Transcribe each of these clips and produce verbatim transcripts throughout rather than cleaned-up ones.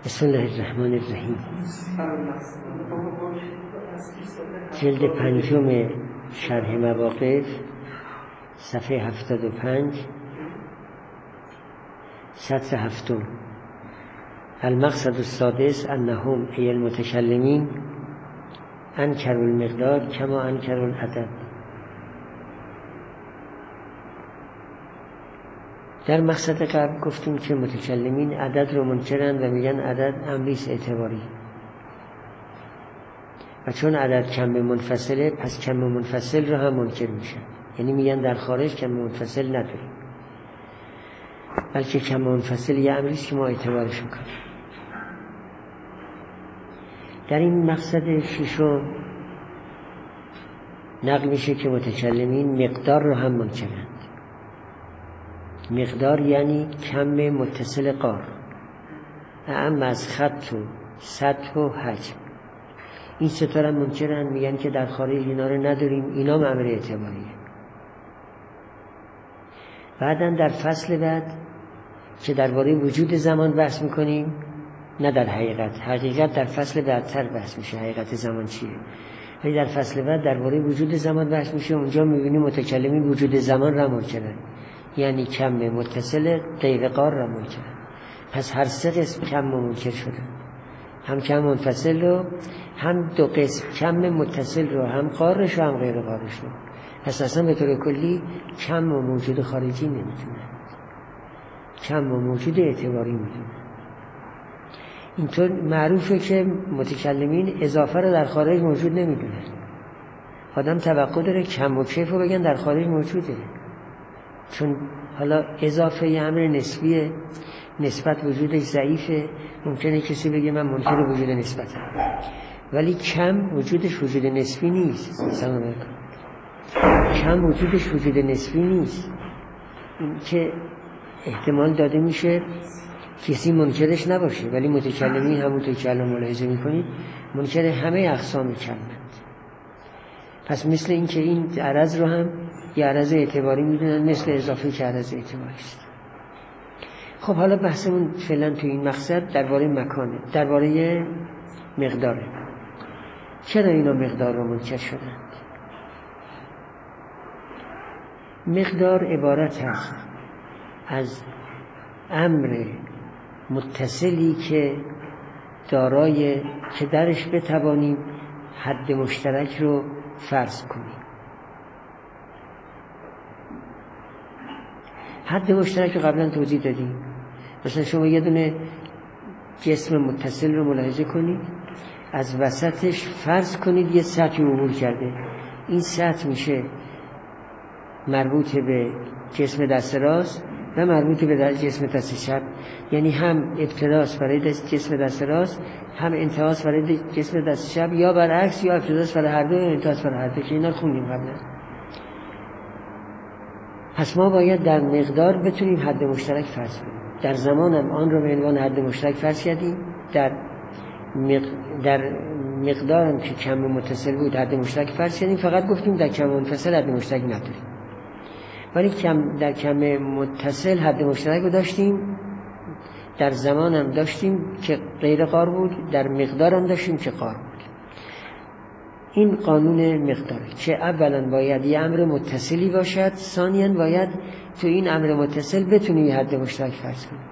بسم الله الرحمن الرحیم. جلد پنجم شرح مواقف، صفحه هفتاد و پنج، سطر هفتم. المقصد السادس انهم ای المتکلمین انکروا المقدار کما انکروا العدد. در مقصد قبل گفتیم که متکلمین عدد رو منکرن و میگن عدد امریست اعتباری، و چون عدد کم منفصله پس کم منفصل رو هم منکر میشن، یعنی میگن در خارج کم منفصل نداریم، بلکه کم منفصل یه امریست که ما اعتبارش میکنیم. در این مقصد ششم نقل میشه که متکلمین مقدار رو هم منکرند. مقدار یعنی کم متصل قار، اعم از خط و سطح و حجم. این ستاره منکرن، میگن که در خارج اینا رو نداریم، اینا امر اعتباریه. بعدن در فصل بعد که درباره وجود زمان بحث میکنیم، نه در حقیقت، حقیقت در فصل بعدتر بحث میشه حقیقت زمان چیه، ولی در فصل بعد درباره وجود زمان بحث میشه. اونجا میبینیم متکلمین وجود زمان را منکرن، یعنی کم متصل غیر قار را منکرن. پس هر سه قسم کم منکر شدن، هم کم منفصل رو، هم دو قسم کم متصل رو، هم قارش رو هم غیر قارش رو. پس اصلا به طور کلی کم و موجود خارجی نمیتونن، کم و موجود اعتباری میدونن. اینطور معروفه که متکلمین اضافه رو در خارج موجود نمیدونن. آدم توقع داره کم و کیف رو بگن در خارج موجوده، چون حالا اضافه یه امر نسبیه، نسبت وجودش ضعیفه. ممکنه کسی بگه من منکر وجود نسبتم، ولی کم وجودش وجود نسبی نیست. سلام علیکم. کم وجودش وجود نسبی نیست، این که احتمال داده میشه کسی منکرش نباشه، ولی متکلمین همونطور که الان ملاحظه میکنید منکر همه اقسام کمند. پس مثل این که این عرض رو هم یه عرض اعتباری میدونن، مثل اضافه که عرض اعتباری است. خب حالا بحثمون فعلا تو این مقصد درباره مکانه، درباره مقداره. چرا اینا مقدار رو منکر شدند؟ مقدار عبارت هست از امر متصلی که دارای که درش بتوانیم حد مشترک رو فرض کنیم. حد مشترک رو قبلا توضیح دادیم. مثلا شما یه دونه جسم متصل رو ملاحظه کنید، از وسطش فرض کنید یه سطحی عبور کرده. این سطح میشه مربوط به جسم دست راست و مربوط به جسم دست چپ، یعنی هم ابتداست برای جسم دست راست، هم انتهاست برای جسم دست چپ، یا برعکس، یا ابتداست برای هر دو یا انتهاست برای هر دو، که اینا خوندیم قبلا. پس ما باید در مقدار بتونیم حد مشترک فرض کنیم. در زمان هم آن رو به عنوان حد مشترک فرض کردیم، در مق... در مقدار هم که کم متصل بود حد مشترک فرض کردیم. فقط گفتیم در کم منفصل حد مشترک نداریم، ولی کم در کم متصل حد مشترک رو داشتیم، در زمان هم داشتیم که غیر قار بود، در مقدار هم داشتیم که قار بود. این قانون مقداره که اولا باید یه امر متصلی باشد، ثانیاً باید تو این امر متصل بتونی یه حد مشترک فرض کنی.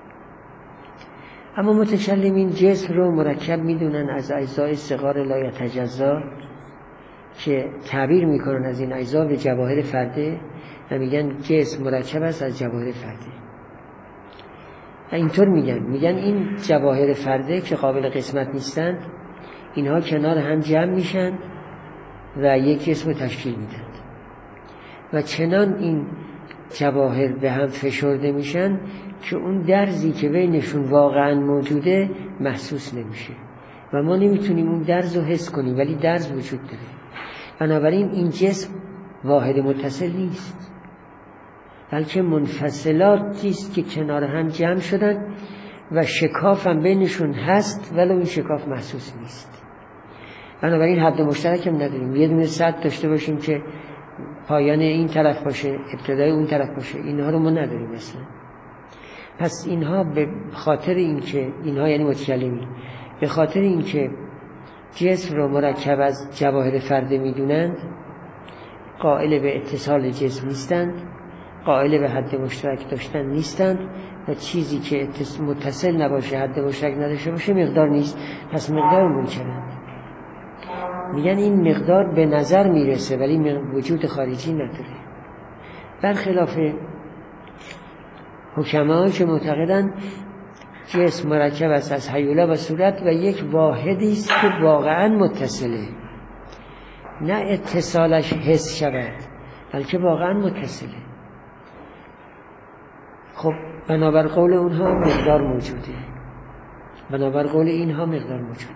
اما متکلمین جسم رو مرکب میدونن از اجزای صغار لا یتجزا، که تعبیر میکنن از این اجزا به جواهر فرده و میگن جسم مرکب است از جواهر فرده. و اینطور میگن میگن این جواهر فرده که قابل قسمت نیستند، اینها کنار هم جمع میشن و یک جسم تشکیل میدن، و چنان این جواهر به هم فشرده میشن که اون درزی که بینشون واقعا موجوده محسوس نمیشه و ما نمیتونیم اون درز رو حس کنیم، ولی درز وجود داره. بنابراین این جسم واحد متصل نیست، بلکه منفصلاتی است که کنار هم جمع شدن و شکاف هم بینشون هست، ولی این شکاف محسوس نیست. بنابراین حد مشترک هم نداریم. یه دونه سطح داشته باشیم که پایان این طرف باشه، ابتدای اون طرف باشه، اینها رو ما نداریم اصلا. پس اینها به خاطر اینکه اینها یعنی متکلمین به خاطر اینکه جسم رو مرکب از جواهر فرده میدونند، قائل به اتصال جسم نیستند، قائل به حد مشترک داشتن نیستند و چیزی که متصل نباشه، حد مشترک نداشته باشه مقدار نیست. پس مقدار منکرند. میگن این مقدار به نظر میرسه ولی وجود خارجی نداره، برخلاف حکما که معتقدند جسم مرکب است از هیولا و صورت و یک واحدی است که واقعا متصله، نه اتصالش حس شود بلکه واقعا متصله. خب بنابر قول اونها مقدار موجوده، بنابر قول اینها مقدار موجود.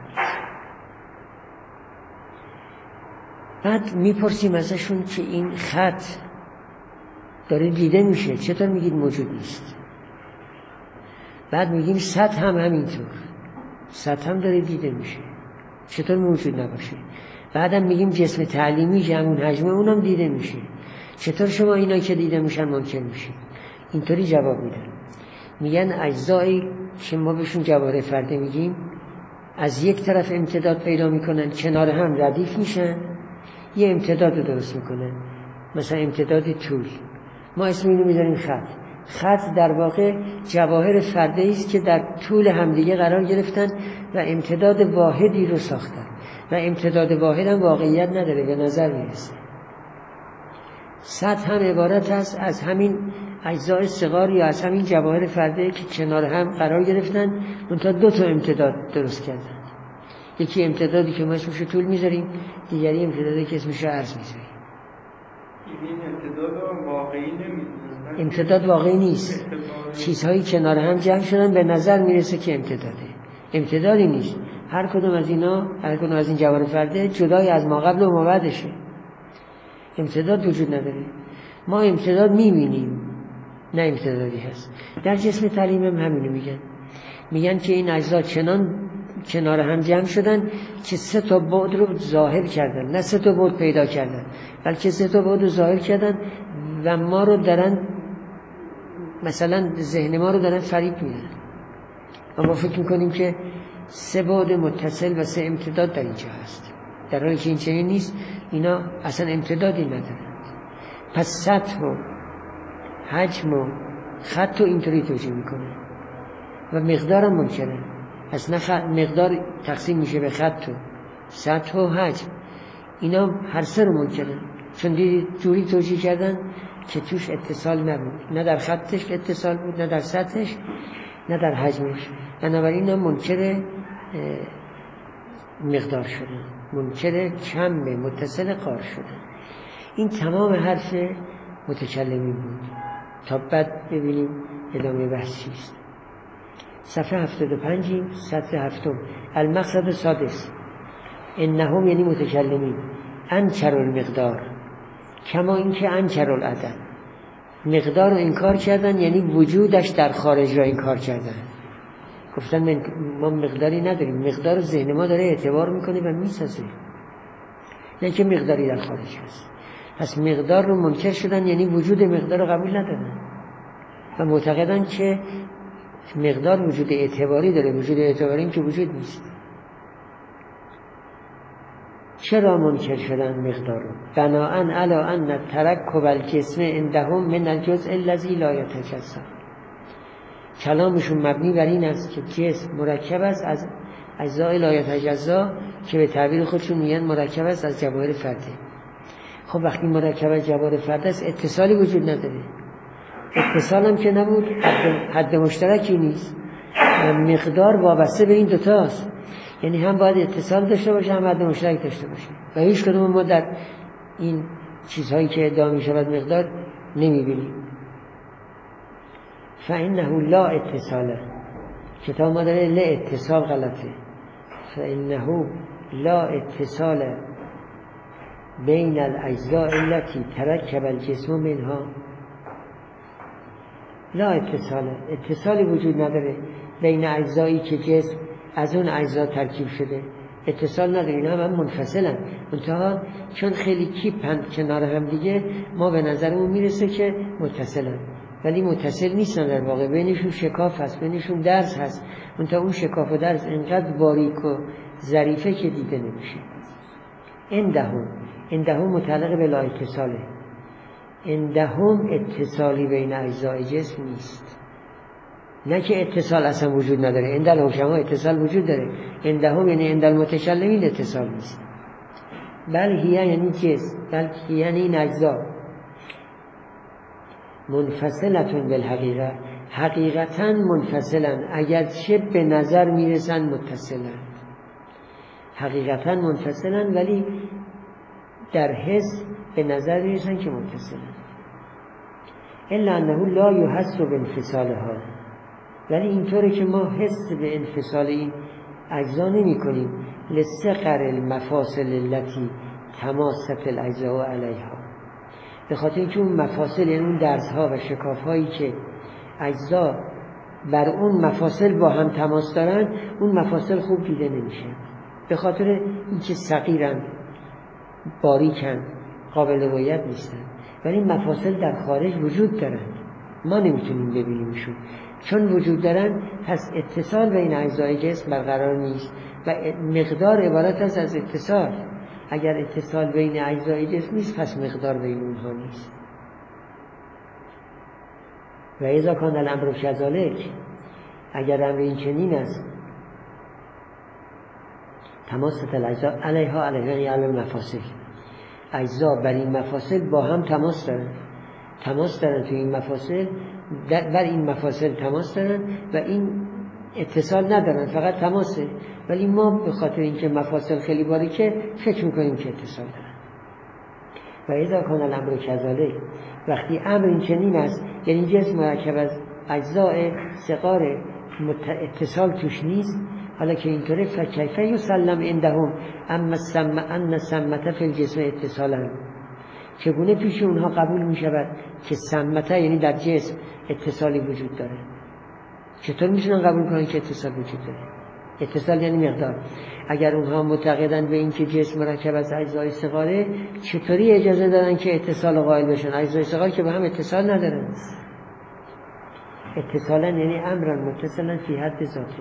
بعد میپرسیم ازشون که این خط داره دیده میشه، چطور میگید موجود نیست؟ بعد میگیم سطح هم همینطور، سطح هم داره دیده میشه، چطور موجود نباشه؟ بعدم میگیم جسم تعلیمی جمعون حجمه اونم دیده میشه، چطور شما اینا که دیده میشن منکر میشه؟ اینطوری جواب میدن. میگن اجزایی که ما بهشون جواهر فرده میگیم از یک طرف امتداد پیدا میکنن، کنار هم ردیف میشن، یه امتداد رو درست میکنن، مثلا امتداد طول، ما اسم اینو میذاریم خط. خط در واقع جواهر فرده است که در طول همدیگه قرار گرفتن و امتداد واحدی رو ساختن و امتداد واحد هم واقعیت نداره، به نظر میرسه. سطح هم عبارت است از همین اجزای صغار یا از همین جواهر فرده که کنار هم قرار گرفتن منتها دو تا امتداد درست کردن. یکی امتدادی که ما اسمش رو طول میذاریم، دیگری امتدادی که اسمش رو عرض میذاریم. این امتداد واقعی نمیدونن، امتداد واقعی نیست، چیزهایی کنار هم جمع شدن به نظر میرسه که امتداده، امتدادی نیست. هر کدوم از اینا، هر کدوم از این جواهر فرده جدای از ما قبل و ما بعدشه، امتداد وجود نداره. ما امتداد میبینیم، نه امتدادی هست. در جسم تعلیم هم همینو میگن، میگن که این اجزا چنان کنار هم جمع شدن که سه تا بعد رو ظاهر کردن، نه سه تا بعد پیدا کردن بلکه سه تا بعد رو ظاهر کردن و ما رو دارن، مثلا ذهن ما رو دارن فریب میدن و ما فکر میکنیم که سه بعد متصل و سه امتداد در اینجا هست، در حالی که این چنین نیست. اینا اصلا امتدادی ندارند. پس سطح و حجم و خط رو اینطوری توجیه میکنه و مقدارم منکره. پس نه مقدار تقسیم میشه به خط و سطح و حجم، اینا هر سه رو منکره، چون دیدید جوری توجیه کردن که توش اتصال نبود، نه در خطش اتصال بود، نه در سطحش، نه در حجمش. بنابراین اینا منکر مقدار شدن، منکر کم متصل قار شدن. این تمام حرف متکلمی بود. تا بعد ببینیم ادامه بحث چیست. صفحه هفتاد و پنج، سطر هفتم. المقصد سادس انهم یعنی متکلمین انکروا المقدار کما اینکه انکروا العدد، مقدار رو انکار کردن یعنی وجودش در خارج رو انکار کردن. گفتن من ما مقداری نداریم، مقدار ذهن ما داره اعتبار میکنه و میسازه، نه که مقداری در خارج هست. پس مقدار رو منکر شدن یعنی وجود مقدار رو قبول ندارن و معتقدن که مقدار وجود اعتباری داره، وجود اعتباری این که وجود نیست. چرا منکر شدن مقدار رو؟ بناءً علی ان ترکب الجسم عندهم من الجزء الذی لا یتجزا. کلامشون مبنی بر این است که جسم مرکب است از اجزای لا یتجزا که به تعبیر خودشون میگن مرکب است از جواهر فرده. خب وقتی مرکب از جواهر فرده است اتصالی وجود نداره، اتصال هم که نبود حد, حد مشترکی نیست و مقدار وابسته به این دوتاست، یعنی هم باید اتصال داشته باشه هم حد مشترک داشته باشه و هیچ کدوم ما در این چیزهایی که ادعا می شود مقدار نمی بینیم. فإنه لا اتصاله، کتاب ما داره لا اتصال غلطه. فإنه لا اتصال بین الاجزاء التي ترکب الجسم منها. لا اتصاله، اتصالی وجود نداره بین اجزایی که جسم از اون اجزا ترکیب شده، اتصال نداره، اینا هم, هم منفصلن. منتها چون خیلی کیپن کنار هم دیگه ما به نظرمون میرسه که متصلن ولی متصل نیستن در واقع. بینشون شکاف هست، بینشون درز هست، منتها اون شکاف و درز اینقدر باریک و ظریفه که دیده نمیشه. اندهم اندهم متعلق به لا اتصاله. اندهم اتصالی بین اجزای جسم نیست، نه که اتصال اصلا وجود نداره. اندل حکما اتصال وجود داره. اندهم یعنی اندل متکلمین اتصال نیست. بل هیه یعنی جسم، بل یعنی این اجزا منفصلتون بالحقیقه، حقیقتا منفصلن، اگرچه به نظر میرسن متصلن. حقیقتا منفصلن ولی در حس به نظر میرسن که متصلن. الا انه لا یحس بانفصالها، ولی اینطوره که ما حس به انفصال این اجزا نمی کنیم. لصغر المفاصل التي تماست الاجزاء علیها، به خاطر اینکه اون مفاصل یعنی اون درزها و شکافهایی که اجزا بر اون مفاصل با هم تماس دارن، اون مفاصل خوب دیده نمیشه، به خاطر اینکه صغیرن، باریکن، قابل رؤیت نیستن. ولی این مفاصل در خارج وجود دارن، ما نمیتونیم ببینیمشون. چون وجود دارن پس اتصال بین اجزای جسم برقرار نیست و مقدار عبارت است از اتصال. اگر اتصال بین اجزای جسم نیست پس مقدار بین اونها نیست. و اذا کان الامر کذالک، اگر امر این چنین است، تماست الاجزا علیها علیها علی المفاصل، اجزا بر این مفاصل با هم تماس دارن، تماس دارن توی این مفاصل، بر این مفاصل تماس دارن و این اتصال ندارن، فقط تماسه. ولی ما به خاطر اینکه مفاصل خیلی باریکه فکر میکنیم که اتصال دارن. و اذا کان الامر کذالک، وقتی امر این چنین است، یعنی جسم مرکب از اجزاء صغار اتصال توش نیست، حالا که اینطوره فکیف یسلم عندهم اما سم ان سمته فی الجسم اتصالا، چگونه پیش اونها قبول می شود که سمته یعنی در جسم اتصالی وجود داره؟ چطور میشونن قبول کنن که اتصال وجود داره؟ اتصال یعنی مقدار. اگر اونها معتقدن به این که جسم مرکب از اجزای صغاره، چطوری اجازه دادن که اتصال قائل بشن؟ اجزای صغار که به هم اتصال ندارن. اتصالا یعنی امرا متصلا فی حد ذاته.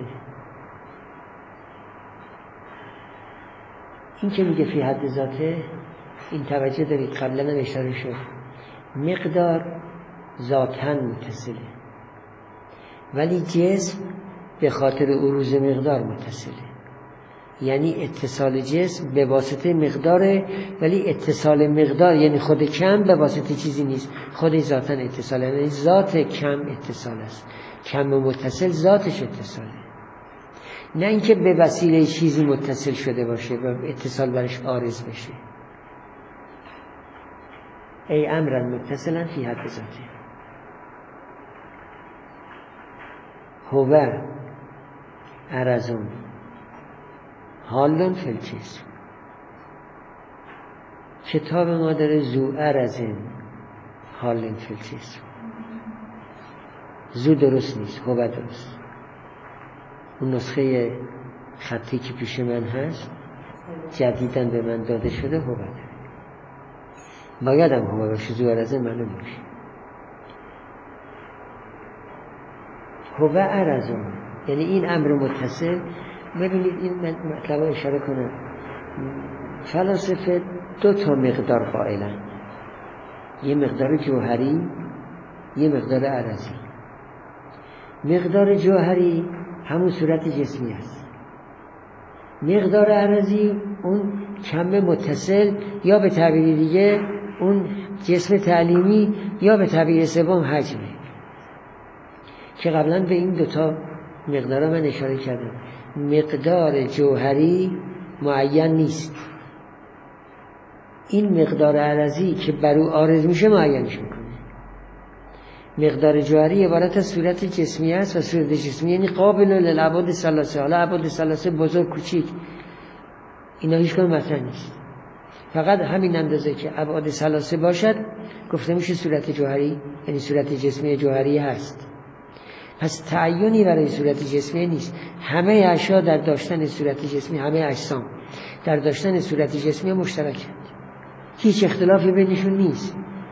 این که میگه فی حد ذاته، این توجه دارید قبلا هم اشاره شد، مقدار ذاتاً متصله، ولی جسم به خاطر عروض مقدار متصله. یعنی اتصال جسم به واسطه مقداره، ولی اتصال مقدار یعنی خود کم به واسطه چیزی نیست، خود ذاتاً اتصال، یعنی ذات کم اتصال است. کم و متصل ذاتش اتصاله، نه اینکه به وسیله چیزی متصل شده باشه و اتصال برش عارض بشه. ای امرا متصلا فی حد ذاته. هو عرضون حالون فی الجسم. کتاب ما داره زو عرضن حالون فی الجسم. زو درست نیست، هو درست. اون نسخه خطی که پیش من هست جدیداً به من داده شده هو داره. باید هم هو باشه، زو عرضن معلوم باشه. هو عرضون یعنی این امر متصل. ببینید این مطلب رو اشاره کنم. فلاسفه دو تا مقدار قائلن، یه مقدار جوهری، یه مقدار عرضی. مقدار جوهری همون صورت جسمی است. مقدار عرضی اون کم متصل، یا به تعبیر دیگه اون جسم تعلیمی، یا به تعبیر سوم حجمه، که قبلا به این دوتا مقدار من اشاره کردم. مقدار جوهری معین نیست، این مقدار عرضی که بر او عارض میشه معینش میکنه. مقدار جوهری عبارت از صورت جسمی است و صورت جسمی یعنی قابل للابعاد ثلاثه. حالا ابعاد ثلاثه بزرگ کوچیک اینا هیچ کدوم مطرح نیست، فقط همین اندازه که ابعاد ثلاثه باشد گفته میشه صورت جوهری، یعنی صورت جسمی جوهری هست. پس تعیینی برای صورت جسمی نیست. همه اشیا در داشتن صورت جسمی، همه اجسام در داشتن صورت جسمی مشترکند، هیچ اختلافی بینشون نیست.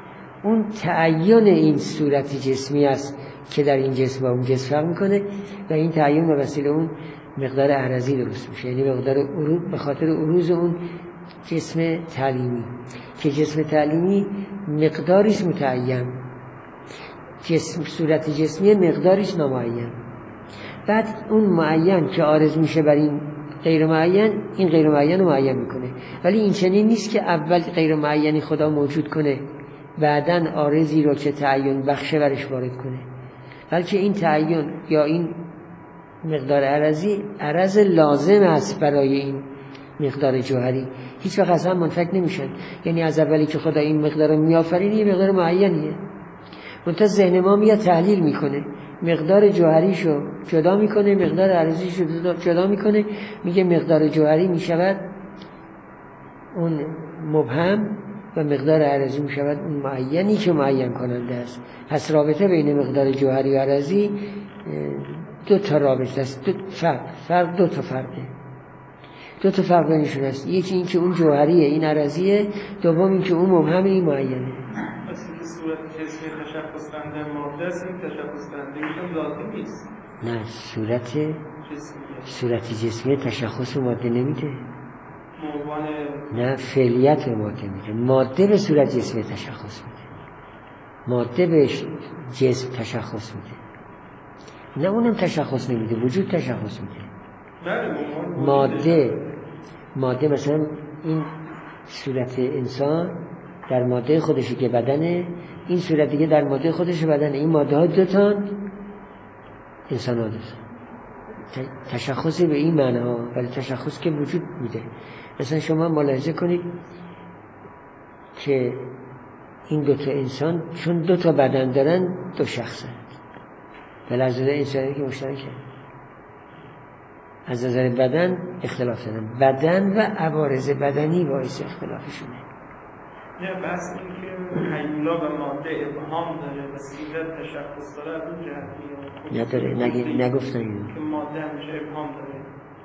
اون تعین این صورت جسمی است که در این جسم با اون جسم فرق میکنه و این تعین به وسیله اون مقدار عرضی درست میشه، یعنی مقدار عروض به خاطر عروض اون جسم تعلیمی که جسم تعلیمی مقداریش متعین، جسم صورت جسمی مقداریش نامعین. بعد اون معین که عارض میشه بر این غیر معین، این غیر معین رو معین میکنه. ولی این چنین نیست که اول غیر معینی خدا موجود کنه بعدن عارضی رو که تعین بخشه برش وارد کنه، بلکه این تعین یا این مقدار عرضی عرض لازم است برای این مقدار جوهری، هیچ وقت از هم منفک نمیشن. یعنی از اولی که خدا این مقدار رو میآفرینه یه مقدار معینیه، منتها ذهن ما میاد تحلیل میکنه، مقدار جوهریشو جدا میکنه، مقدار عرضیشو جدا میکنه، میگه مقدار جوهری میشود اون مبهم و مقدار عرضی میشود اون معینی که معین کننده است. پس رابطه بین مقدار جوهری و عرضی دو تا رابطه است، دو فرق فرق دو تا فرقه، دو تا فرق بینشون است. یکی این که اون جوهریه این عرضیه، دوم این که اون مبهم این معینه. اصلا که صورت جسمی تشخص دهنده ماده است، این تشخص دهنده ایشون لازم نیست. نه، صورت جسمی صورت جسمی تشخص ماده نمیده. موان نه، فعلیت به ماده میده. ماده به صورت جسمی تشخص میده، ماده به جسم تشخص میده. نه اونم تشخص نمیده، وجود تشخص میده. ماده ماده مثلا این صورت انسان در ماده خودشه که بدنه، این صورت دیگه در ماده خودش بدنه. این ماده ها دو تان انسان ها دوست تشخصی به این معنی ها، ولی تشخص که وجود میده. مثلا شما ملاحظه کنید که این دو تا انسان چون دو تا بدن دارن دو شخص هست، ولی از نظر انسانی که مشترکه، از نظر بدن اختلاف دارن. بدن و عوارض بدنی باعث اختلافشونه. نه بحث این که هیولا و ماده ابهام داره و صورت تشخص داره، از اون جهتی نداره. نگی نگفتن اینو که ماده همیشه ابهام داره.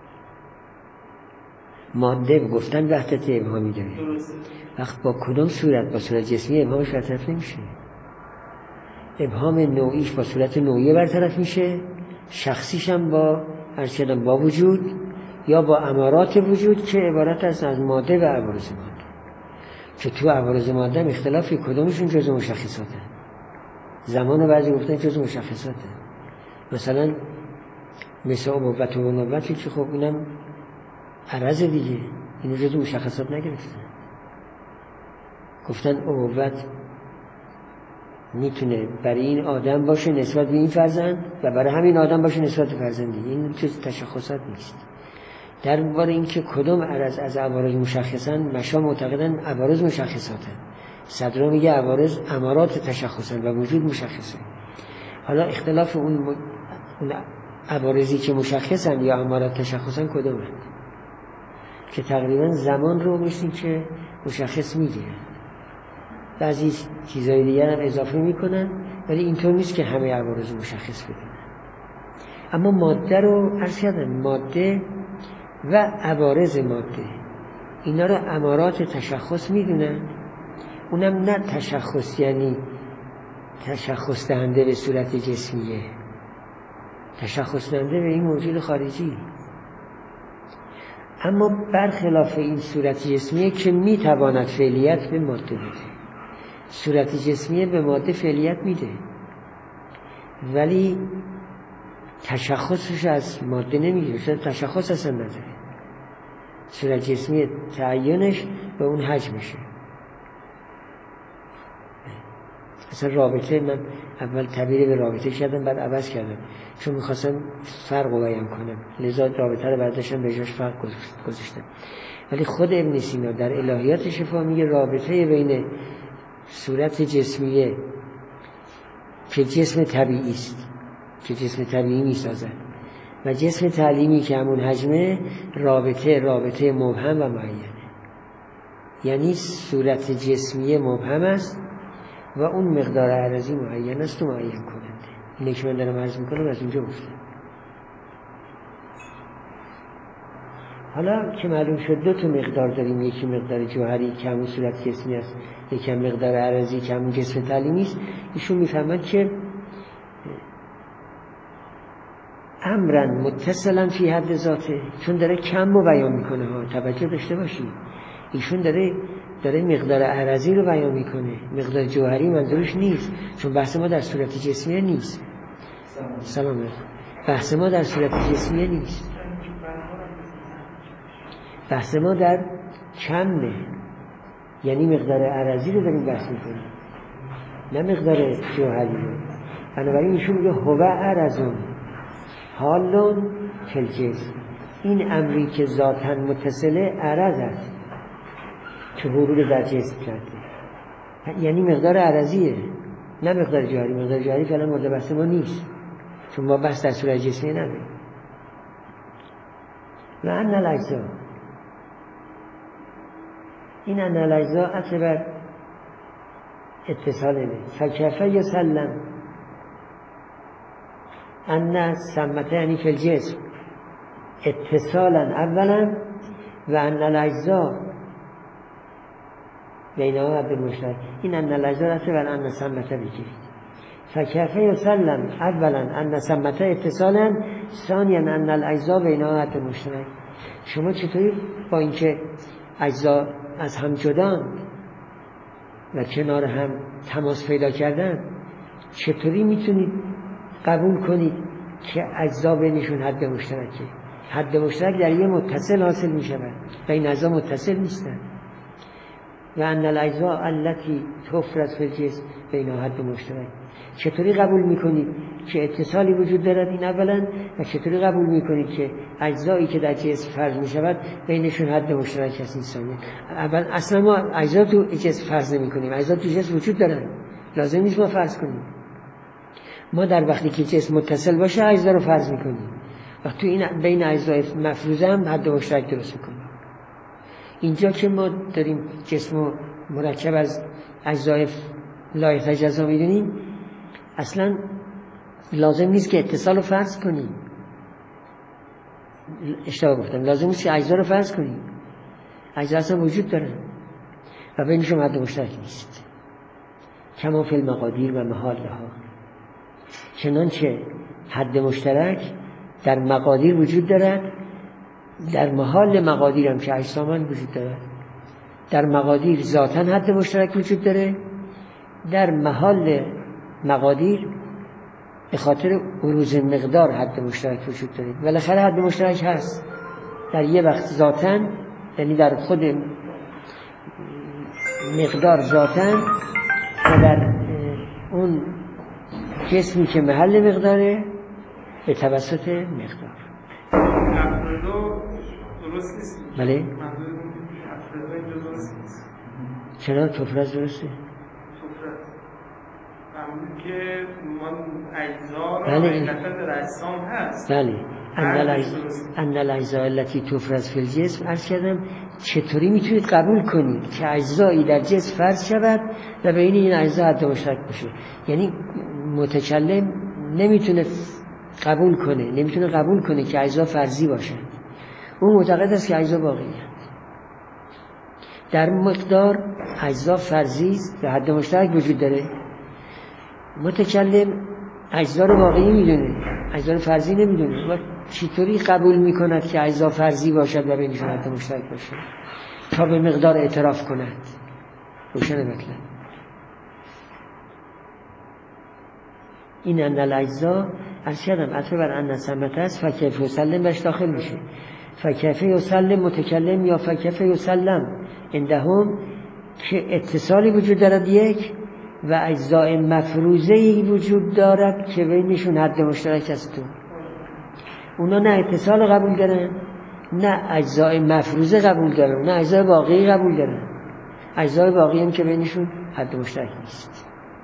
ماده گفتن وحدت ابهامی داره. درسته. وقت با کدوم صورت؟ با صورت جسمی ابهامش برطرف نمیشه. ابهام نوعیش با صورت نوعی برطرف میشه، شخصیش هم با عرض کردم با وجود یا با امارات وجود که عبارت است از ماده و عوارض ماده، که تو عوارض ماده هم اختلافی کدومشون جزء مشخصاته. زمان رو بعضی گفتن جزء مشخصاته، مثلا مثل ابوت و نبوتی که خب اینم عرض دیگه، اینو جزء مشخصات نگرفتن. گفتن ابوت میتونه برای این آدم باشه نسبت به این فرزند و برای همین آدم باشه نسبت به فرزند دیگه، این چیز تشخصات نیست. درباره این که کدوم عرض از عوارض مشخصن، مشا معتقدن عوارض مشخصاتن، صدرا میگه عوارض امارات تشخصن و وجود مشخصه. حالا اختلاف اون, م... اون عوارضی که مشخصن یا امارات تشخصن کدومه که تقریبا زمان رو میشین که مشخص میگه، بعضی چیزای دیگر هم اضافه میکنن، ولی اینطور نیست که همه عوارض مشخص بدونن. اما ماده رو عرض کردم، ماده و عوارض ماده اینا رو امارات تشخص میدونن. اونم نه تشخص یعنی تشخص دهنده به صورت جسمیه، تشخص دهنده به این موجود خارجی. اما برخلاف این صورت جسمیه که میتواند فعلیت به ماده بده. صورت جسمیه به ماده فعلیت میده ولی تشخصش از ماده نمیگیره، چون تشخص اصلا نداره. صورت جسمی تعینش به اون حجمشه. اصلا رابطه، من اول تعبیر به رابطه کردم بعد عوض کردم چون میخواستم فرق رو بیان کنم، لذا رابطه رو برداشتم به جاش فرق گذاشتم. ولی خود ابن سینا در الهیات شفا میگه رابطه بین صورت جسمیه که جسم طبیعی است، که جسم طبیعی میسازد، و جسم تعلیمی که همون حجمه، رابطه رابطه مبهم و معینه. یعنی صورت جسمیه مبهم است و اون مقدار عرضی معین است و معین کننده. اینه که من دارم عرض میکنم از اونجا گفتم. حالا که معلوم شد دو تا مقدار داریم، یکی مقدار جوهری که همون صورت جسمی است، یکی مقدار عرضی که همون جسم تعلیمی است. ایشون میفهمد که امرن متصلا فی حد ذاته، چون داره کم رو بیان میکنه ها، توجه داشته باشید. ایشون داره داره مقدار عرضی رو بیان میکنه، مقدار جوهری منظورش نیست، چون بحث ما در صورت جسمیه نیست. سلام علیکم. بحث ما در صورت جسمیه نیست، بحث ما در کمه، یعنی مقدار عرضی رو داریم بحث میکنیم، نه مقدار جوهری رو. بنابراین ایشون میگه هو عرضون حالون فی الجسم، این امری که ذاتاً متصله عرض است که ورود در جسم کرده، یعنی مقدار عرضیه نه مقدار جوهری. مقدار جوهری فعلا مورد بحث ما نیست، چون ما بحث در صورت جسمی نداریم. و ان الاجزا، این ان الاجزا اصل بر اتصال اینه. فکیفه یسلم ان سمته یعنی فی الجسم اتصالا اولا و ان الاجزا بینها حد مشترک. این ان الاجزا اصل بر ان سمته بگیرید. فکیفه یسلم اولا ان سمته اتصالا ثانیا ان الاجزا بینها حد مشترک. شما چطوری با اینکه اجزا از هم جدان و کنار هم تماس پیدا کردن، چطوری میتونید قبول کنید که اجزا بینشون حد مشترکه؟ حد مشترک در یه متصل حاصل میشود و این اجزا متصل نیستن. و ان الاجزا التي تفرز فی الجسم بینها حد مشترک. چطوری قبول میکنید که اتصالی وجود دارد؟ این اولا. و چطوری قبول میکنید که اجزایی که در جسم فرض میشود بینشون حد مشترک هست؟ انسانی اول اصلا ما اجزا تو جسم فرض نمیکنیم، اجزا تو جسم وجود دارن، لازم نیست ما فرض کنیم. ما در وقتی که جسم متصل باشه اجزا رو فرض میکنیم و تو این بین اجزای مفروضه هم حد مشترک درست میکنیم. اینجا که ما داریم جسم مرکب از اجزای لا یتجزا میدونیم، اصلا لازم نیست که اتصال رو فرض کنیم. اشتباه گفتم، لازم نیست که اجزا رو فرض کنیم، اجزا اصلا وجود دارن و بینشون حد مشترک نیست. کما فی المقادیر و محالها، چنانچه حد مشترک در مقادیر وجود دارد، در محال مقادیر هم که اجسامن وجود دارد. در مقادیر ذاتاً حد مشترک وجود داره، در محال مقادیر به خاطر بروز مقدار حد مشترک وجود داره. بالاخره حد مشترک هست در یه وقت ذاتاً، یعنی در خود مقدار ذاتاً و در اون جسمی که محل مقداره به توسط مقدار. درست نیست. بله؟ درست نیست. چرا تفرز درسته؟ تفرز همون که من اجزا رو بله. حقیقتا در اجسام هست. بله. ان الاجزا التي تفرز فی الجسم، عرض کردم چطوری میتونید قبول کنید که اجزایی در جسم فرض شود و بین این اجزا حد مشترک باشه؟ یعنی متکلم نمیتونه قبول کنه نمیتونه قبول کنه که اجزا فرضی باشه. اون معتقد است که اجزا واقعی است. در مقدار اجزا فرضی است و حد مشترک وجود داره. متکلم اجزا رو واقعی میدونه، اجزا رو فرضی نمیدونه. و چطوری قبول میکند که اجزا فرضی باشد و بینشون حد مشترک باشه تا به مقدار اعتراف کند؟ روشن مطلب. این ان الاجزا عرض کردم عطف بر ان سمت است، فکیف یسلم بهش داخل میشه. فکیف یسلم متکلم یا فکیف یسلم عندهم که اتصالی وجود دارد یک و اجزای مفروضه‌ای وجود دارد که بینشون حد مشترک است. تو اونا نه اتصال قبول دارن، نه اجزای مفروضه قبول دارن، نه اجزای واقعی قبول دارن. اجزای واقعی هم که بینشون حد مشترک نیست.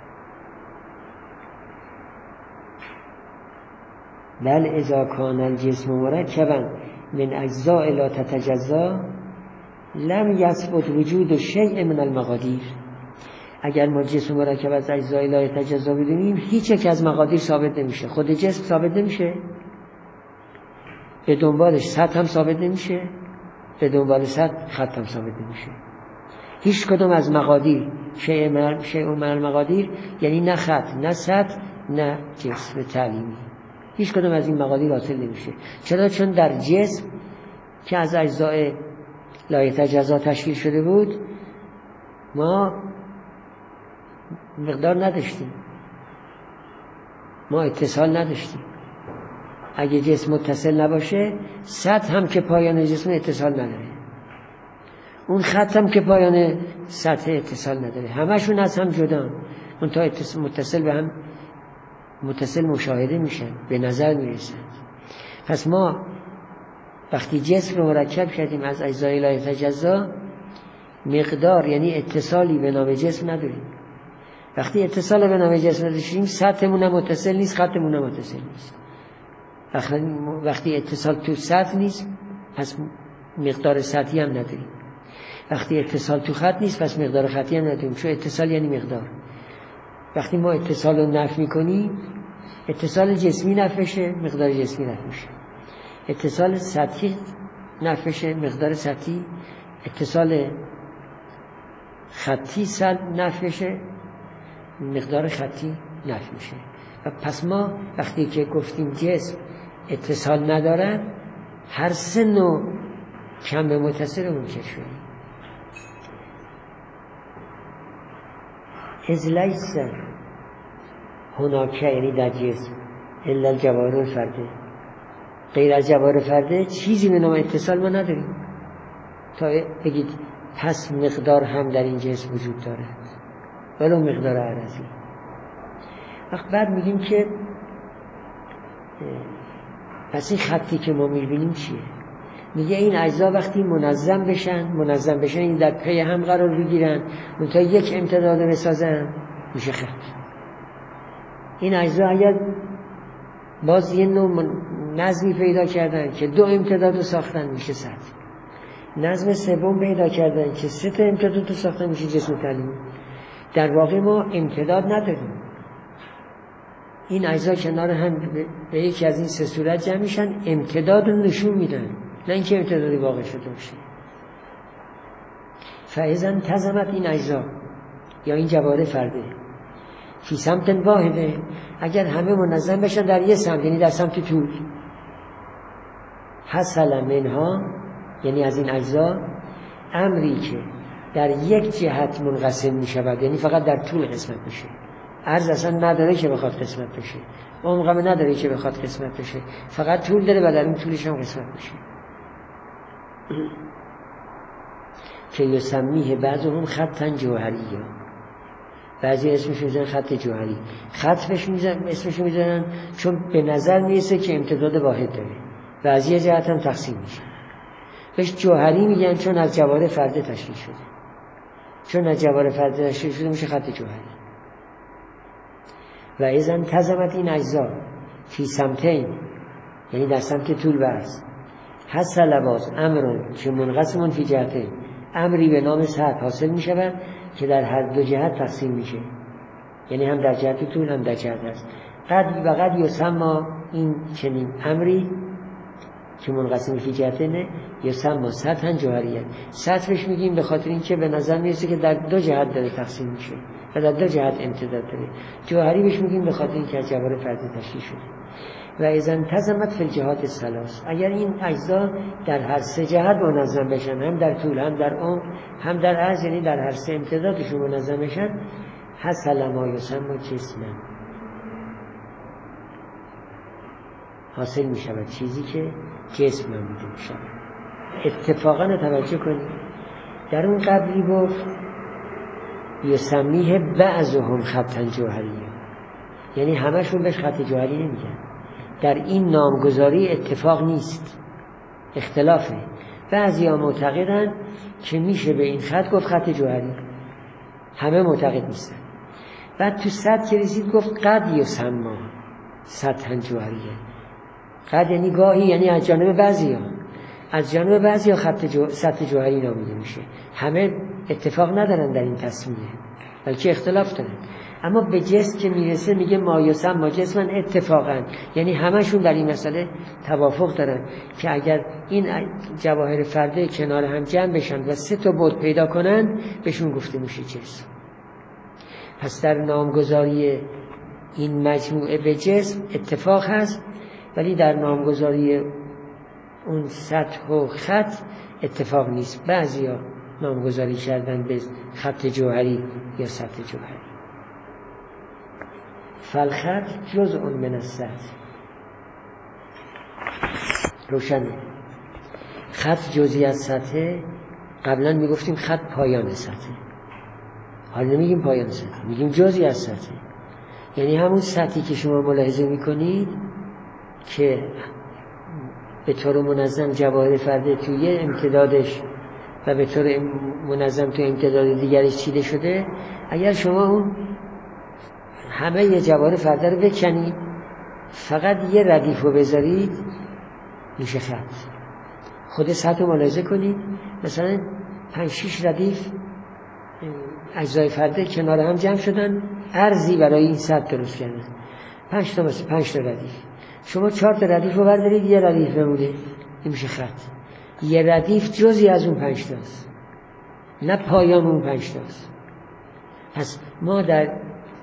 بل اذا کان الجسم مرکبا من اجزاء لا تتجزا لم یثبت وجود شیء من المقادیر. اگر ما جسم مرکب از اجزای لا تتجزا بدونیم، هیچ یک از مقادیر ثابت نمیشه. خود جسم ثابت نمیشه، به دنبالش سطح هم ثابت نمیشه، به دنبال سطح خط هم ثابت نمیشه. هیچ کدوم از مقادیر شیء من شیء من المقادیر یعنی نه خط نه سطح نه جسم تعلیمی، هیچ کدوم از این مقادیر حاصل نمیشه. چرا؟ چون در جسم که از اجزای لایتجزا تشکیل شده بود ما مقدار نداشتیم، ما اتصال نداشتیم. اگه جسم متصل نباشه سطح هم که پایان جسم اتصال نداره، اون خط هم که پایان سطح اتصال نداره، همشون از هم جدا، اون تا متصل به هم متصل مشاهده میشن، به نظر میرسن. پس ما وقتی جسم رو مرکب کردیم از اجزای لایتجزا مقدار یعنی اتصالی به نام جسم نداریم. وقتی اتصال به نام جسم نداشتیم سطحمون هم متصل نیست، خطمون هم متصل نیست. وقتی اتصال تو سطح نیست پس مقدار سطحی هم نداریم. وقتی اتصال تو خط نیست پس مقدار خطی هم نداریم، چون اتصال یعنی مقدار. وقتی ما اتصال رو نفی میکنیم اتصال جسمی نفی میشه، مقدار جسمی نفی میشه. اتصال سطحی نفی میشه، مقدار سطحی. اتصال خطی نفی میشه، مقدار خطی نفی میشه. و پس ما وقتی که گفتیم جسم اتصال ندارن هر سه نوع کم به متصل منکر شدیم. از لیس هناکه یعنی در جسم الا الجواهر الفرده، غیر از جواهر فرده چیزی به نام اتصال ما نداریم تا بگید پس مقدار هم در این جسم وجود دارد ولو مقدار عرضی. وقت بعد میگیم که پس این خطی که ما میبینیم چیه؟ میگه این اجزا وقتی منظم بشن منظم بشن این در پی هم قرار بگیرن منتها یک امتداد بسازن میشه خط. این اجزا اگر باز یه نوع نظمی پیدا کردن که دو امتداد رو ساختن میشه سطح، نظم سوم پیدا کردن که سه تا امتداد رو ساختن میشه جسم تعلیمی. در واقع ما امتداد نداریم. این اجزا کنار هم به یکی از این سه صورت جمع میشن، امتداد رو نشون میدن، نه اینکه امتدادی واقع شده باشه. فاذا انتظمت این اجزا یا این جواهر فرده فی سمت واحده، اگر همه منظم بشن در یه سمت یعنی در سمت طول، حصل منها یعنی از این اجزا امری که در یک جهت منقسم میشود یعنی فقط در طول قسمت میشه، عرض اصلا نداره که بخواد قسمت بشه، عمق نداره که بخواد قسمت بشه، فقط طول داره و در این طولش هم قسمت بشه. که یسمیه بعضهم خطا جوهری، بعضی اسمش میذارن خط جوهری. خط اسمش میذارن چون به نظر میرسه که امتداد واحد داره، بعضی جهت هم تقسیم میشه. بهش جوهری میگن چون از جواهر فرده تشکیل شده، چون از جواهر فرده تشکیل شده میشه خط جوهری. و اذا انتظمت این اجزا فی سمتین یعنی در سمت طول و عرض، حصل باز امرون که منقسمون فی جهتین، امری به نام سطح حاصل می شود که در هر دو جهت تقسیم میشه، یعنی هم در جهت طول هم در جهت عرض. قد و قد یسما این چنین امری که منقسم فی جهتینه یسما سطحا جوهریه. سطحش میگیم به خاطر اینکه به نظر میرسه که در دو جهت داره تقسیم میشه و در دو جهت امتداد داره. جوهری بهش میگیم به خاطر اینکه از جواهر فرده تشکیل شده. و اذا انتظمت فی الجهات الثلاث، اگر این اجزا در هر سه جهت منظم بشن، هم در طول هم در عمق هم در عرض، یعنی در هر سه امتدادشون منظم بشن، حصل ما یسمى جسما، حاصل می شود چیزی که جسم نامیده می شود. اتفاقا توجه کنید در اون قبلی گفت یسمیه بعضهم خطا جوهریه، یعنی همشون بهش خط جوهری نمیگن. در این نامگذاری اتفاق نیست، اختلافه. بعضی ها معتقدن که میشه به این خط گفت خط جوهری، همه معتقد نیستن. بعد تو سطح که رسید گفت قد یسمى سطحا جوهریه. قد یعنی گاهی، یعنی از جانب بعضی ها از جانب بعضی ها خط جو... سطح جوهری نامیده میشه. همه اتفاق ندارن در این تصمیه، بلکه اختلاف دارن. اما به جسم که میرسه میگه ما یسمى جسما اتفاقا، یعنی همشون در این مسئله توافق دارن که اگر این جواهر فرده کنار هم جمع بشن و سه تا بعد پیدا کنن بهشون گفته میشه جسم. پس در نامگذاری این مجموعه به جسم اتفاق هست، ولی در نامگذاری اون سطح و خط اتفاق نیست. بعضیا نامگذاری کردن به خط جوهری یا سطح جوهری. فالخط جزء من السطح. روشنه. خط جزئی از سطح. قبلا میگفتیم خط پایان سطح، حالا نمیگیم پایان سطح، میگیم جزئی از سطح. یعنی همون سطحی که شما ملاحظه میکنید که به طور منظم جواهر فرده توی امتدادش و به طور منظم توی امتداد دیگرش چیده شده، اگر شما اون همه یه جواهر فرده رو بکنید فقط یه ردیف رو بذارید میشه خط. خود سطح رو ملاحظه کنید، مثلا پنج شیش ردیف اجزای فرده کنار هم جمع شدن، عرضی برای این سطح درست کردن، پنج تا مثلا پنج تا ردیف. شما چهار تا ردیف رو بردارید یه ردیف بمونه، این میشه خط. یه ردیف جزئی از اون پنج تاست، نه پایان اون پنج تاست. پس ما در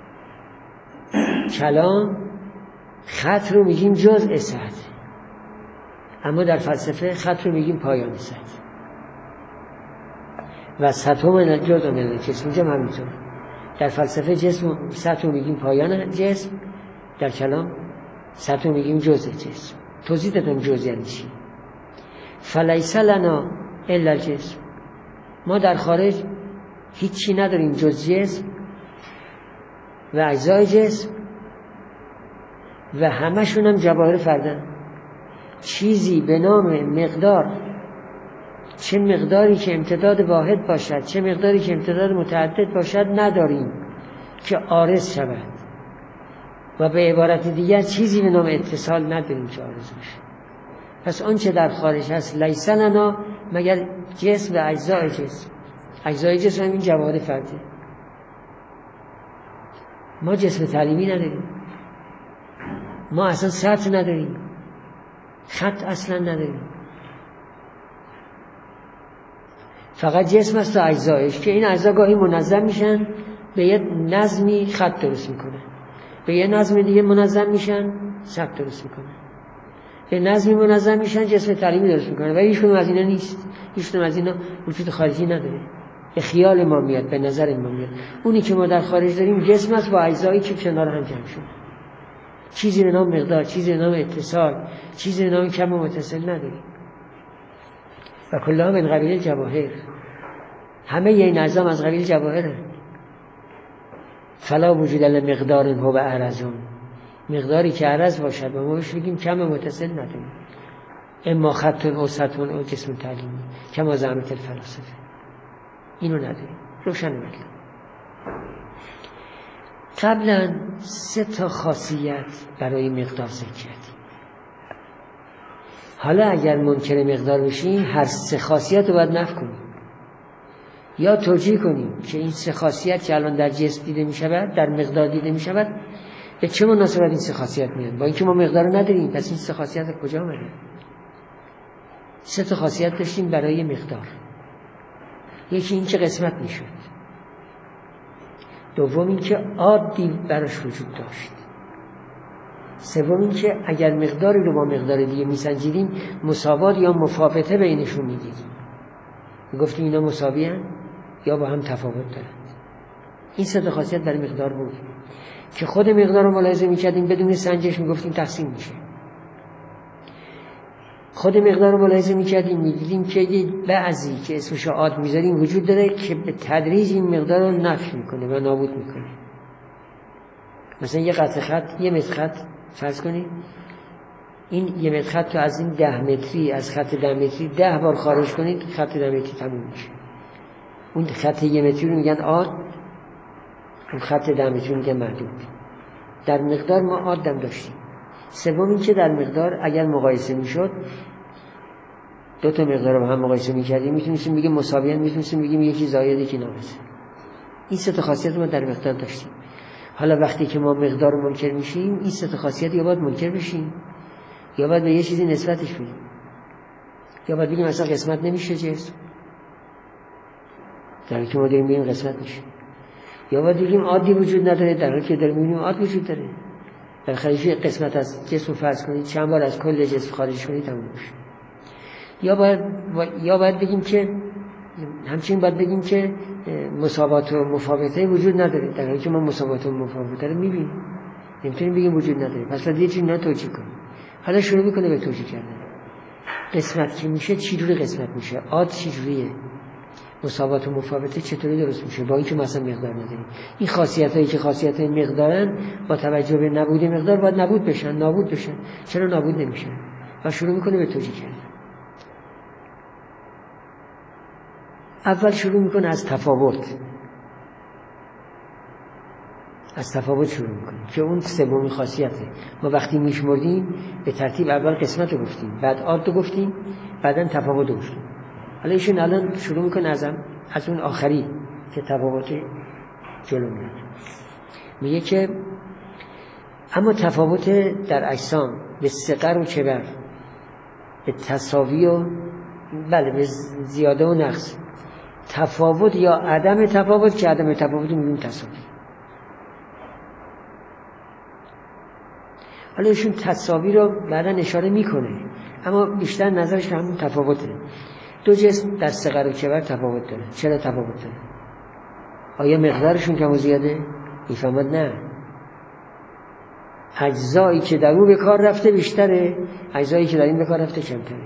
کلام خط رو میگیم جزء سطح، اما در فلسفه خط رو میگیم پایان سطح. و سطح من جزء من جسم، اینجا همینطور. در فلسفه جسم سطح رو میگیم پایان جسم، در کلام سطح رو میگیم جزء جسم. توضیح دادم جزء یعنی چی. فلیس لنا الا الجسم. ما در خارج هیچی نداریم جز جسم و اجزای جسم و همشون هم جواهر فردن. چیزی به نام مقدار، چه مقداری که امتداد واحد باشد چه مقداری که امتداد متعدد باشد نداریم که عارض شود، و به عبارت دیگر چیزی به نام اتصال نداریم که عارض باشه. پس آنچه در خارج هست لیس لنا مگر جسم و اجزای جسم. اجزای جسم هم این جواهر فرده. ما جسم تعلیمی نداریم، ما اصلا سطح نداریم، خط اصلا نداریم، فقط جسم است و اجزایش که این اجزا گاهی منظم میشن به یه نظمی خط درست میکنن، به یه نظم دیگه منظم میشن سطح درست میکنن، به نظمی منظم میشن جسم تعلیمی درست میکنن. ولی هیچ کدوم از اینا نیست، هیچ کدوم از اینا وجود خارجی نداره. به خیال ما میاد، به نظر ما میاد. اونی که ما در خارج داریم جسم است با اجزایی که کنار هم جمع شده. چیزی به نام مقدار، چیزی به نام اتصال، چیزی به نام کم و متصل نداریم. و کلها من قبیل جواهر. همه این اجزا از قبیل جواهره. فلا وجود الا مقدار هو اعرضون. مقداری که عرض باشد و ما بهش بگیم کم و متصل نداریم. اما خط و سطح و جسم تعلیمی کما زعمت الفلاسفه. اینو نداریم. روشن بگیم. قبلا سه تا خاصیت برای مقدار ذکر کردیم. حالا اگر منکر مقدار بشیم هر سه خاصیت رو باید نفی کنیم یا توجیه کنیم که این سه خاصیت که الان در جسم دیده می شود، در مقدار دیده می شود، به چه مناسبت این سه خاصیت میاد؟ با اینکه ما مقدار رو نداریم، پس این سه خاصیت از کجا اومده؟ سه تا خاصیت داشتیم برای مقدار. یکی این که قسمت میشد، دوم این که عادی براش وجود داشت، سوم این که اگر مقداری رو با مقدار دیگه میسنجیدیم مساوات یا مفاوته بینشون میدیدیم، میگفتیم اینا مساوی هستند یا با هم تفاوت دارند. این سه تا خاصیت برای مقدار بود که خود مقدار رو ملاحظه میکردیم بدون سنجش میگفتیم تقسیم میشه. خود مقدار رو ملاحظه میکردیم میدیدیم که بعضی که اسمش عاد میذاریم وجود داره که به تدریج این مقدار رو نفی میکنه و نابود میکنه. مثلا یه قطع خط، یه متر خط فرض کنید، این یه متر خط رو از این ده متری، از خط ده متری ده بار خارج کنید خط ده متری تموم میشه. اون خط یه متری رو میگن عاد، اون خط ده متری رو میگن محدود. در مقدار ما عاد هم داشتیم. سوم این که در مقدار اگر مقایسه میشد، دو تا مقدار رو با هم مقایسه میکردیم، میتونستیم بگیم مساویان، میتونستیم بگیم یکی زاید یکی ناقص. این سه تا خاصیت ما در مقدار داشتیم. حالا وقتی که ما مقدار رو منکر میشیم، این سه تا خاصیت یا باید منکر بشیم یا باید به یه چیزی نسبتش بدیم، یا باید بگیم اصلا قسمت نمیشه جسم در حالی که ما داریم میگیم قسمت میشه، یا باید بگیم عادی وجود نداره در حالی که داریم میگیم عاد وجود داره. در خارجی قسمت از جسم فرض کنید چند بار از کل جسم خارج کنید تموم میشه. یا باید یا باید بگیم که همچنین باید بگیم که مساوات و مفاوته وجود نداره در حالی که ما مساوات و مفاوته رو میبینیم، نمیتونیم بگیم وجود نداره. پس باید یه چیزی نه توجیه کنیم. حالا شروع میکنه به توجیه کردن. قسمت که میشه چی جوری قسمت میشه؟ عاد چی جوریه؟ مساوات و مفاوته چطوری درست میشه با اینکه مثلا مقدار نداریم؟ این خاصیتایی که خاصیتای مقدارن با توجه به نبود مقدار باید نبود بشن، نابود بشن. چرا نابود نمیشن؟ و شروع میکنه به توجیه کردن. اول شروع میکنه از تفاوت. از تفاوت شروع میکنیم که اون سومین خاصیته. ما وقتی میشمردیم به ترتیب اول قسمت رو گفتیم، بعد عاد رو گفتیم، بعدن تفاوت رو گفتیم. حالا ایشون الان شروع میکنه از از اون آخری که تفاوت جلو میاد. میگه که اما تفاوت در اجسام به صغر و کبر، به تساوی و بله به زیاده و نقص، تفاوت یا عدم تفاوت که عدم تفاوت میگیم تساوی. حالا ایشون تساوی رو بعدا اشاره میکنه اما بیشتر نظرش همون تفاوته. دو جسم در صغر و کبر تفاوت داره. چرا تفاوت داره؟ آیا مقدارشون کم و زیاده؟ میفهمد نه، اجزایی که در اون به کار رفته بیشتره، اجزایی که در این به کار رفته کمتره.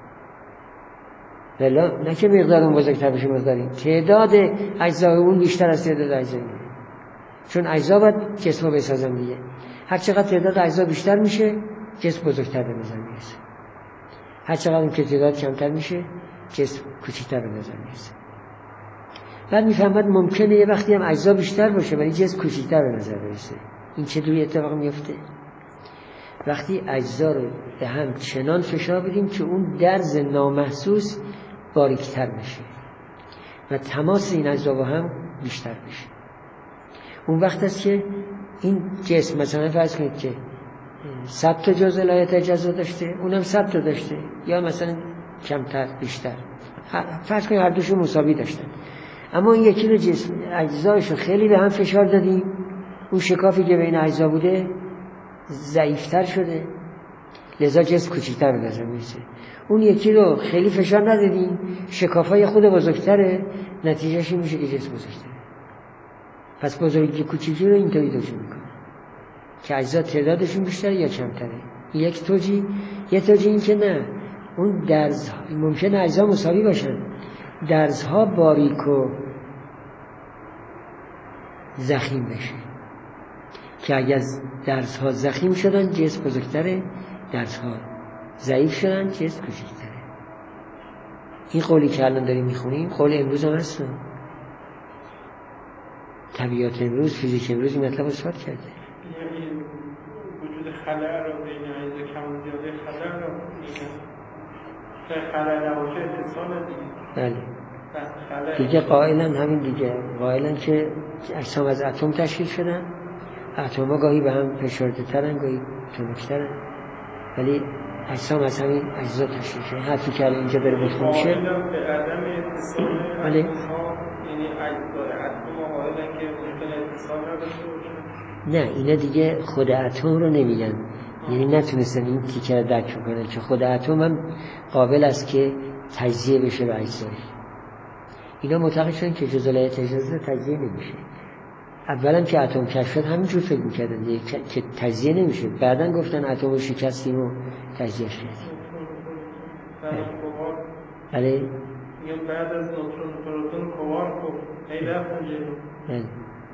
بلا نه که مقدار اون بزرگتر بشه، مقداری تعداد اجزای اون بیشتر از تعداد اجزای اون، چون اجزا باید جسم رو بسازن دیگه. هر چقدر تعداد اجزا بیشتر میشه جسم بزرگتر به نظر میرسه، هر چقدر اون که تعداد کمتر میشه جسم کوچیک‌تر به نظر میرسه. بعد میفهمد ممکنه یه وقتی هم اجزا بیشتر باشه ولی جسم کوچیک‌تر به نظر برسه. این چه دوی اتفاق میفته؟ وقتی اجزا رو به هم چنان فشار بدیم که اون درز نامحسوس باریک‌تر بشه و تماس این اجزا با هم بیشتر بشه. اون وقت است که این جسم مثلا فرض کنید که صد تا جزء لایحه اجزا داشته، اونم صد تا داشته، یا مثلا کمتر بیشتر، فرض کنید هر دوشون مساوی داشتن، اما این یکی رو جسم اجزایشو خیلی به هم فشار دادیم، اون شکافی که بین اجزا بوده ضعیفتر شده، لذا جسم کوچیک‌تر به نظر میرسه. اون یکی رو خیلی فشار ندادیم، شکافای خود بزرگتره، نتیجهش این میشه که جسم بزرگتره. پس بزرگی کوچیکی رو اینطوری توجیه میکنه که اجزا تعدادشون بیشتره یا کمتره. یک توجیه. یه توجیه این که نه، اون درزها ممکنه اجزا مساوی باشن، درزها باریک و ضخیم بشه که اگر درزها ضخیم شدن جسم بزرگتره، درزها ضعیف شدن جسم کوچکتره. این قولی که الان داریم میخونیم قول امروز هم هست. طبیعت امروز، فیزیک امروز این مطلب رو اثبات کرده. یعنی وجود خلأ رو بین اجزا کم و زیاده خلأ رو میگن خلأ نباشه اتصال دیگه. بله دیگه قائلن همین دیگه، قائلن که اجسام از اتم تشکیل شدن، اتم ها گاهی به هم فشرده ترن گاهی تنکترن، ولی اجسام از همین اجزا تشکیل شدن. حرفی که اینجا داره گفته میشه به عدم اتصال بله یعنی اجزای اتم ها قائلن که ممکن اتصال نداشته باشه. نه اینا دیگه خود اتم رو نمیگن، یعنی نتونستن این تیکه رو درک کنن که خود اتم هم قابل است که تجزیه بشه به اجزای. اینا معتقد شدن که جزء لایحه اجزا تجزیه نمیشه. اولا که اتم کشف شد همینجور فکر می‌کردن که تجزیه نمیشه، بعدن گفتن اتم رو شکستیم و تجزیه شد. بله میگم بعد از نوترون پروتون کوارک و هی رفتن جلو.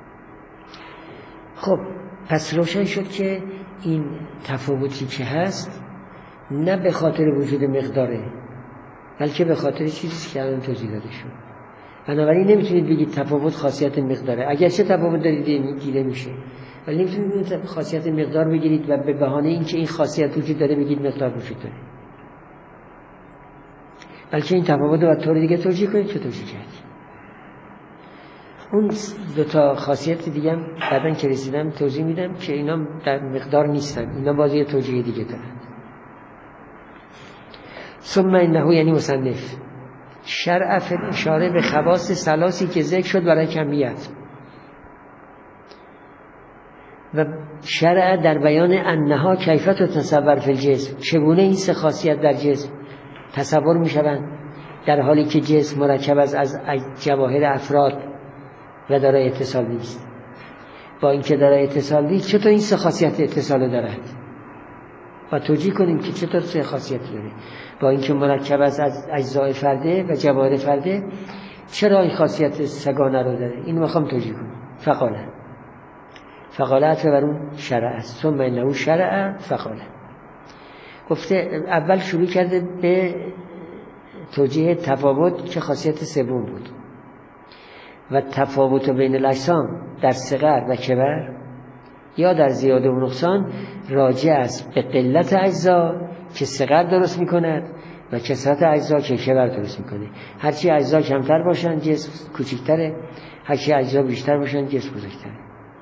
خب پس روشن شد که این تفاوتی که هست نه به خاطر وجود مقداره بلکه به خاطر چیزی که الان توضیح داده شد. بنابراین نمیتونید بگید تفاوت خاصیت مقداره، اگرچه تفاوت دارید دیده میشه، ولی نمیتونید خاصیت مقدار بگیرید و به بهانه اینکه این خاصیت وجود داره بگید مقدار وجود داره، بلکه این تفاوت رو طور دیگه توجیه کنید که توجیه کردید. اون دو تا خاصیت دیگه هم بعدن که رسیدم توضیح میدم که اینا در مقدار نیستن، اینا باز یه توجیه دیگه دارن. ثم انه یعنی مصنف شرع فی اشاره به خواص ثلاثی که ذکر شد برای کمیت و شرع در بیان انها کیفیت تصور فی الجسم، چگونه این سه خاصیت در جسم تصور میشوند در حالی که جسم مرکب از از جواهر افراد و دارای اتصال نیست. با اینکه دارای اتصال نیست چطور این سه خاصیت اتصال دارد و توجیه کنیم که چطور سه خاصیت داره. با اینکه مرکب از اجزای فرده و جواهر فرده چرا این خاصیت سگانه رو داره؟ این میخوام توجیه کنیم. فقاله فقاله عطف بر اون شرع است. ثم انه شرع فقاله. گفته اول شروع کرده به توجیه تفاوت که خاصیت سوم بود و تفاوت بین الاجسام در صغر و کبر یا در زیاده و نقصان راجع است به قلت اجزا که صغر درست میکند و کثرت اجزا که کبر درست میکنه. هرچی اجزا کمتر باشن جسم کوچکتره، هرچی اجزا بیشتر باشن جسم بزرگتره.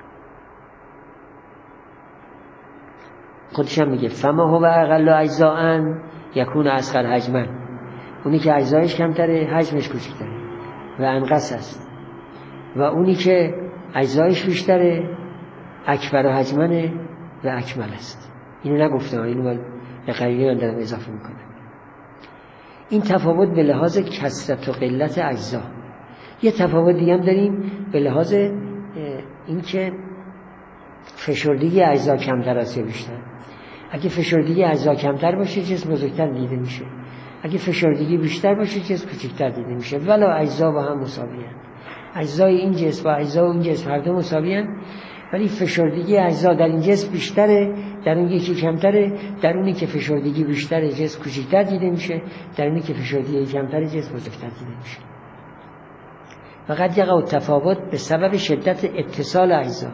خودش هم میگه فما هو اقل اجزاء یکون اصغر حجما، اونی که اجزایش کمتره حجمش کوچکتره و انقص است، و اونی که اجزایش بیشتره اکبر و حجمنه و اکمل است. اینو نگفتم، اینو من به قریه من دارم اضافه میکنم. این تفاوت به لحاظ کثرت و قلت اجزا. یه تفاوت دیگه هم داریم به لحاظ این که فشردگی اجزا کمتر است یا بیشتر. اگه فشردگی اجزا کمتر باشه جسم بزرگتر دیده میشه، اگه فشردگی بیشتر باشه جسم کوچکتر دیده میشه. ولی اجزا با هم مساوی هستند. اجزای این جسم و اجزای اون جسم هر دو مساوی هستند، ولی فشردگی اجزا در این جسم بیشتره، در اون یکی کمتره. در اونی که فشردگی بیشتره جسم کوچکتر دیده میشه، در اونی که فشردگی کمتره جسم بزرگتر دیده میشه. فقط یقع التفاوت به سبب شدت اتصال اجزا.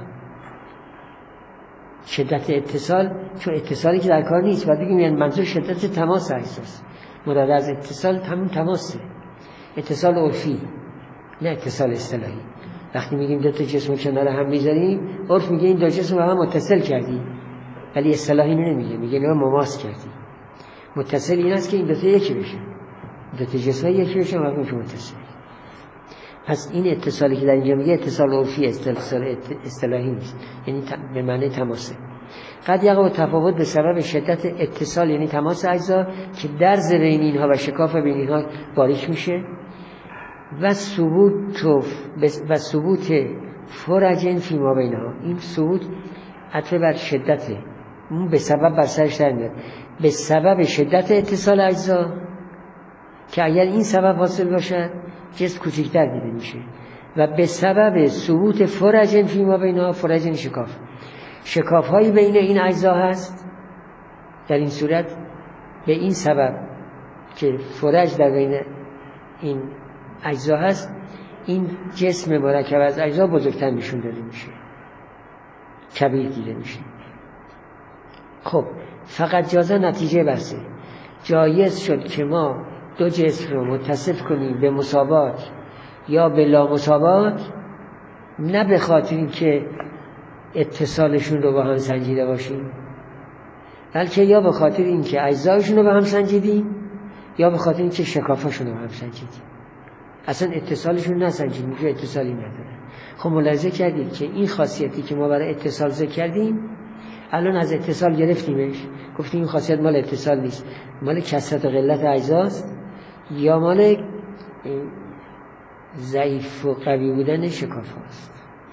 شدت اتصال، چون اتصالی که در کار نیست، بعد بگیم یعنی منظور شدت تماس اجزاست. مراد از اتصال همون تماسه، اتصال عرفی نه اتصال اصطلاحی. وقتی میگیم دو تا جسم کنار هم میذاریم عرف میگه این دو جسم رو هم متصل کردی، ولی اصطلاحی نمیگه، میگه اینا مماس کردی. متصل این است که این دو تا یکی بشن، دو تا جسم یکی بشن و میشه متصل. پس این اتصالی که در اینجا میگه اتصال عرفی، اتصال اصطلاحی نیست، یعنی به معنی تماسه. قد یقع تفاوت به سبب شدت اتصال یعنی تماس اجزا که درز بین اینها و شکاف بین اینها باریک میشه و ثبوت و ثبوت فرج فی ما بینها. این ثبوت عطف بر شدته، اون به سبب بر سرش در میاد، به سبب شدت اتصال اجزا که اگر این سبب حاصل باشد جسم کوچکتر دیده میشه، و به سبب ثبوت فرج فی ما بینها، فرج یعنی شکاف، شکاف هایی بین این اجزا هست. در این صورت به این سبب که فرج در بین این اجزا هست این جسم مرکب از اجزا بزرگتر نشون داده میشه، کبیر دیده میشه. خب فقط جازه نتیجه بسه جایز شد که ما دو جسم رو متصف کنیم به مساوات یا به لا مساوات، نه به خاطر اینکه اتصالشون رو با هم سنجیده باشیم، بلکه یا به خاطر اینکه اجزایشون رو با هم سنجیدیم یا به خاطر اینکه شکافاشون رو با هم سنجیدیم. اصلا اتصالشون نسنجیدیم، اینجا اتصالی نداره. خب ملاحظه کردید که این خاصیتی که ما برای اتصال ذکر کردیم الان از اتصال گرفتیمش، گفتیم این خاصیت مال اتصال نیست، مال کثرت و قلت اجزاست یا مال ضعیف و قوی بودن شکاف هاست.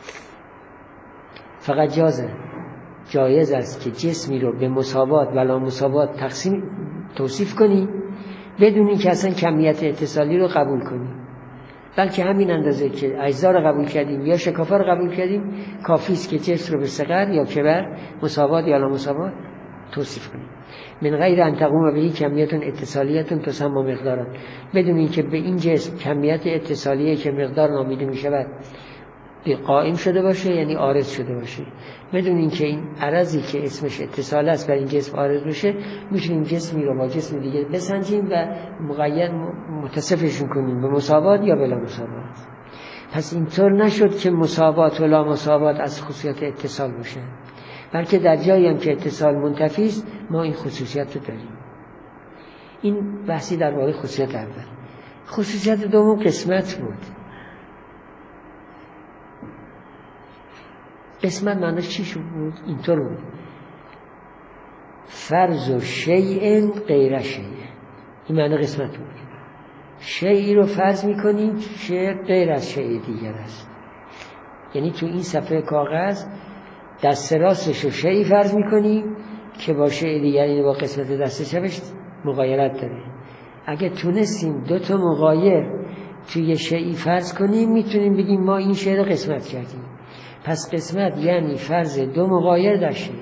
فقط جازه جایز است که جسمی رو به مساوات و لا مساوات تقسیم توصیف کنی بدون اینکه اصلا کمیت اتصالی رو قبول کنی، بلکه همین اندازه که اجزا رو قبول کردیم یا شکافا رو قبول کردیم کافی است که جسم رو به صغر یا کبر مساوات یا لا مساوات توصیف کنیم. من غیر ان تقوم به کمیت اتصالیت تسمى مقدارا، بدون اینکه به این جسم کمیت اتصالیه که مقدار نامیده می شود قائم شده باشه، یعنی عارض شده باشه. بدون اینکه این عرضی که اسمش اتصال است بر این جسم عارض بشه، میتونیم جسمی رو با جسم دیگه بسنجیم و مقید متصفشون کنیم به مساوات یا بلا مساوات. پس اینطور نشد که مساوات و لا مساوات از خصوصیات اتصال باشه، بلکه در جایی هم که اتصال منتفی است ما این خصوصیت رو داریم. این بحثی در واقع خصوصیت اول. خصوصیت دوم قسمت بود. قسمت معناش چی شد بود؟ اینطور بود: فرض و شیء غیر شیء. این معنی قسمت بود. شیئی رو فرض میکنیم که غیر از شیء دیگر است. یعنی تو این صفحه کاغذ دست راستش رو شیئی فرض میکنیم که با شیء دیگر، این با قسمت دست چپش مغایرت داره. اگه تونستیم دو تا مغایر توی شیئی فرض کنیم میتونیم بگیم ما این شیء رو قسمت کردیم. پس قسمت یعنی فرض دو مغایر در شیء،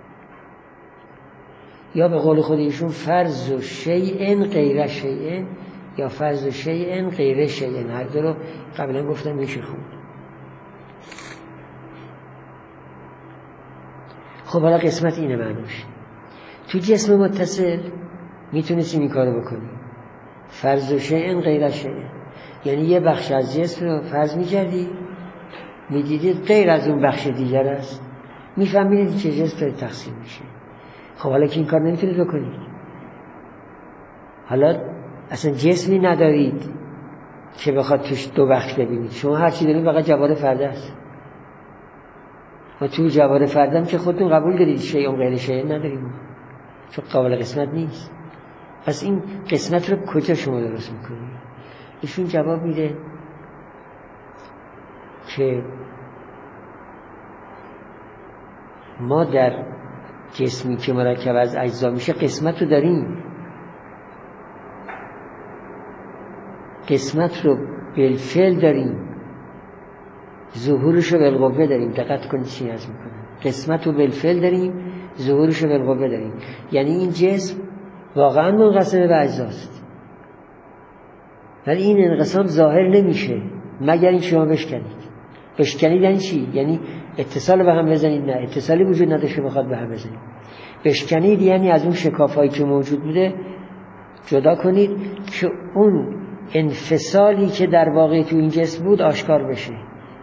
یا به قول خود ایشون فرض و شیء غیر شیء یا فرض و شیء غیر شیء. هر دو رو قبلا گفتم میشه خوند. خب حالا قسمت اینه معنوش. تو جسم متصل میتونستیم این کارو بکنیم، فرض و شیء غیر شیء، یعنی یه بخش از جسم رو فرض میکردی میدیدید غیر از اون بخش دیگر است، میفهمیدید که جسم داره تقسیم میشه. خب حالا که این کار نمیتونید بکنید، حالا اصلا جسمی ندارید که بخواد توش دو بخش ببینید. شما هر چی دارید فقط جوار فرد است و توی جوار فردم که خودتون قبول دارید شیء غیر شیء نداریم، چون قابل قسمت نیست. پس این قسمت رو کجا شما درست میکنید؟ ایشون جواب میده که ما در جسمی که مرکب از اجزا میشه قسمت رو داریم. قسمت رو بالفعل داریم، ظهورش رو بالقوه داریم. دقت کنید چی عرض میکنم. قسمت رو بالفعل داریم، ظهورش رو بالقوه داریم. یعنی این جسم واقعا منقسم به اجزاست، ولی این انقسام ظاهر نمیشه مگر این شما بشکنید. بشکنید یعنی چی؟ یعنی اتصال به هم بزنید؟ نه، اتصالی وجود نداشته بخواد به هم بزنید. بشکنید یعنی از اون شکافایی که موجود بوده جدا کنید که اون انفصالی که در واقع تو این جسم بود آشکار بشه،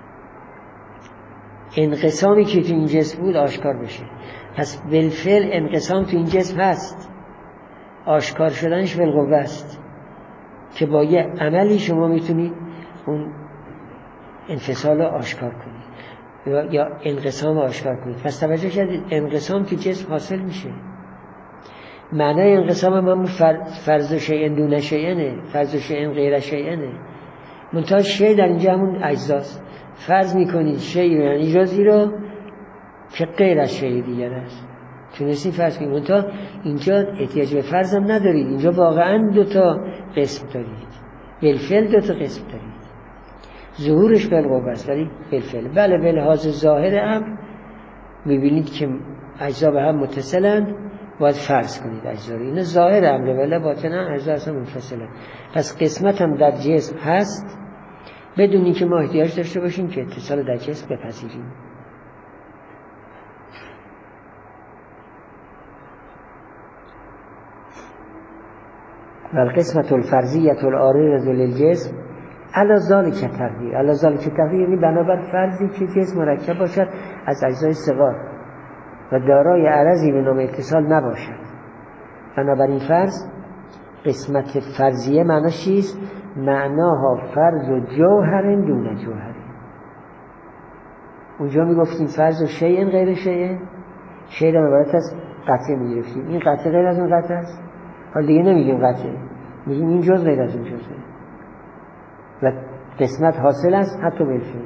انقسامی که تو این جسم بود آشکار بشه. پس بالفعل انقسام تو این جسم هست، آشکار شدنش بالقوه است که با یه عملی شما میتونید اون انفصال رو آشکار کنید یا انقسام رو آشکار کنید. پس توجه کردید انقسام تو جسم حاصل میشه. معنای انقسام من فرض شیء دون شیء، فرض شیء غیر شیء. منتها شیء در اینجا همون اجزاست. فرض میکنید شیء یعنی جزئی رو که غیر از شیء دیگر است. تونستید فرض کنید. منتها اینجا احتیاج به فرض هم ندارید. اینجا واقعا دو تا قسم دارید، بالفعل دو تا قسم دارید. ظهورش بالقوه است ولی بالفعل. بله به لحاظ ظاهر امر میبینید که اجزا به هم متصلند، باید فرض کنید اجزا رو. این ظاهر امر، ولی باطنا اجزا اصلا منفصلند. پس قسمت هم در جسم هست بدون اینکه ما احتیاج داشته باشیم که اتصال در جسم بپذیریم. والقسمة الفرضیة العارضة للجسم علی ذلک تقدیر. علی ذلک تقدیر یعنی بنابر فرضی که جسم مرکب باشد از اجزای صغار و دارای عرضی به نام اتصال نباشد. بنابراین فرض قسمت فرضیه معناش چیست؟ معناها فرض و جوهر دون جوهر. اونجا میگفتیم فرض و شیء غیر شیء، شیء را عبارت از قطعه میگرفتیم. این قطعه غیر از اون قطعه است. حالا دیگه نمیگیم قطعه، میگیم این جز غیر از اون جزه و قسمت حاصل است حتی بالفعل.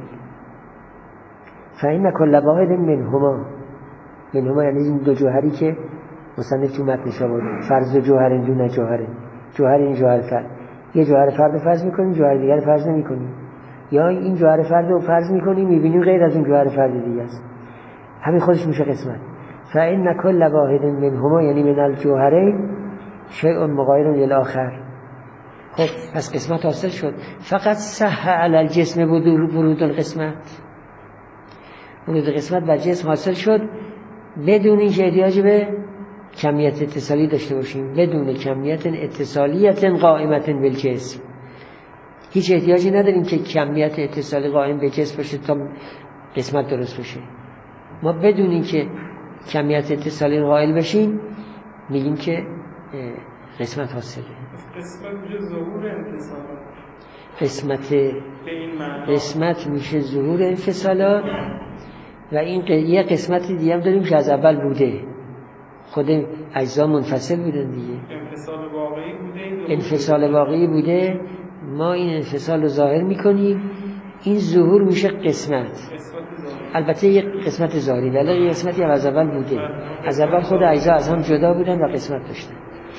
فإن كل واحد منهما، منهما یعنی این دو جوهری که مصنف تو متنش آورد، فرض جوهر دون جوهر. جوهر این جوهر فرد، یه جوهر فرد فرض میکنیم، جوهر دیگر فرض نمیکنیم، یا این جوهر فرد رو فرض میکنیم میبینیم غیر از اون جوهر فرد دیگه است. همین خودش میشه قسمت. فإن كل واحد منهما یعنی من الجوهرین شیء مغایر للآخر. خب پس قسمت حاصل شد. فقط صح علی الجسم ورود القسمت، ورود قسمت بر جسم حاصل شد بدون اینکه احتیاج به کمیت اتصالی داشته باشیم، بدون کمیت اتصالیت قائمت بالجسم. هیچ احتیاجی نداریم که کمیت اتصالی قائم به جسم باشه تا قسمت درست باشه. ما بدونیم که کمیت اتصالی قائل بشیم میگیم که قسمت حاصله. قسمت میشه ظهور انفصالات. قسمت به این معنی قسمت میشه ظهور انفصالات و این یه قسمت دیگه هم داریم که از اول بوده، خود اجزا منفصل بودن دیگه، انفصال واقعی بوده. انفصال واقعی بوده، ما این انفصال رو ظاهر میکنیم، این ظهور میشه قسمت. البته یک قسمت ظاهری ولی یک قسمتی از اول بوده، از اول خود اجزا از هم جدا بودن و قسمت داشتن.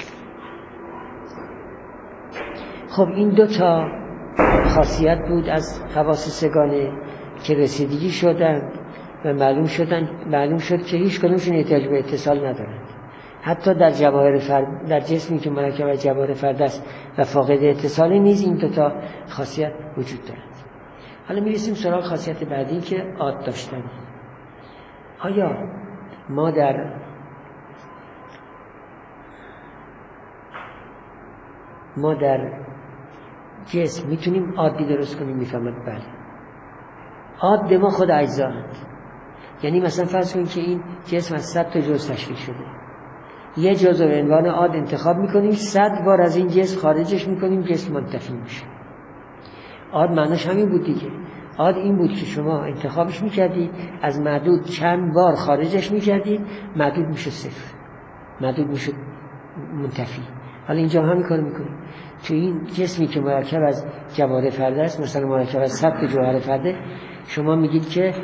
خب این دو تا خاصیت بود از خواص سگانه که رسیدگی شدن و معلوم شدن معلوم شد که هیچ کدومشون احتیاج به اتصال ندارند. حتی در جواهر فرد، در جسمی که مرکب از جواهر فرد است و فاقد اتصالی نیز این دو تا خاصیت وجود دارند. حالا میرسیم سراغ خاصیت بعدی که عاد داشتن. آیا ما در ما در جسم میتونیم عادی درست کنیم؟ میفهمد بله. عاد ما خود اجزا هست. یعنی مثلا فرض کنید که این جسم از صد تا جزء تشکیل شده، یه جزء رو عنوان عاد انتخاب میکنیم، صد بار از این جسم خارجش میکنیم، جسم منتفی میشه. عاد معناش همین بود دیگه. عاد این بود که شما انتخابش میکردید، از معدود چند بار خارجش میکردید، معدود میشه صفر، معدود میشه منتفی. حالا اینجا هم کار میکنیم. تو این جسمی که مرکب از جواهر فرده است، مثلا مرکب از صد تا جوهر فرده، شما میگید که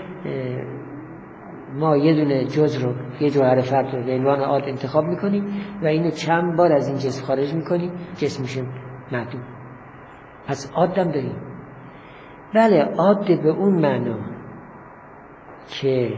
ما یه دونه جزء رو، یه جوهر فرد رو به عنوان عاد انتخاب میکنیم و اینو چند بار از این جسم خارج میکنیم، جسم میشه معدود. پس عاد هم داریم. بله، عاد به اون معنا که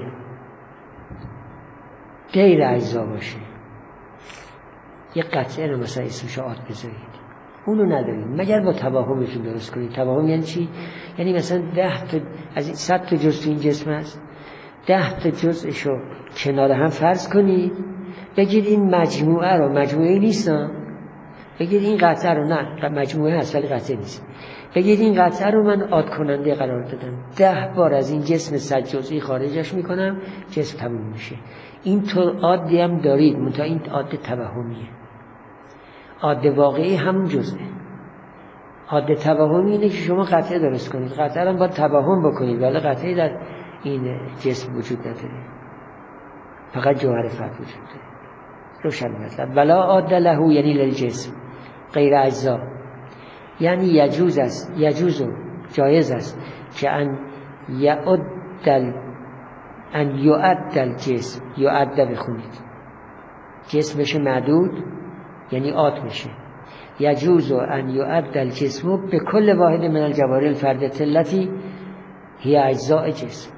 غیر اجزا باشه. یه قطعه رو مثلا اسمش عاد بذارید، اونو نداریم مگر با توهمتون درست کنید. توهم یعنی چی؟ یعنی مثلا ده تا از این صد تا جزء این جسم هست، ده تا جزءشو کنار هم فرض کنید، بگید این مجموعه رو، مجموعه نیستن، بگید این قطعه رو، نه مجموعه هست ولی قطعه نیست، بگید این قطعه رو من عاد کننده قرار دادم، ده بار از این جسم صد جزئی خارجش میکنم، جسم تموم میشه. این طور عادی هم دارید، منتها این عاد توهمیه. عاد واقعی همون جزئه. عاد توهمی اینه که شما قطعه درست کنید، قطعه رو باید توهم بکنید ولی قطعه در این جسم وجود نداره، فقط جوهر فرد وجود داره. روشن مطلب. ولا عاد له یعنی للجسم غیر اجزا، یعنی یجوز است، یجوز جایز است که ان یعد ان یعد الجسم، یعد بخونید، جسم بشه معدود یعنی عاد میشه. یجوز ان یعد الجسم به کل واحد من الجوهر الفردة التي هی اجزاء جسم.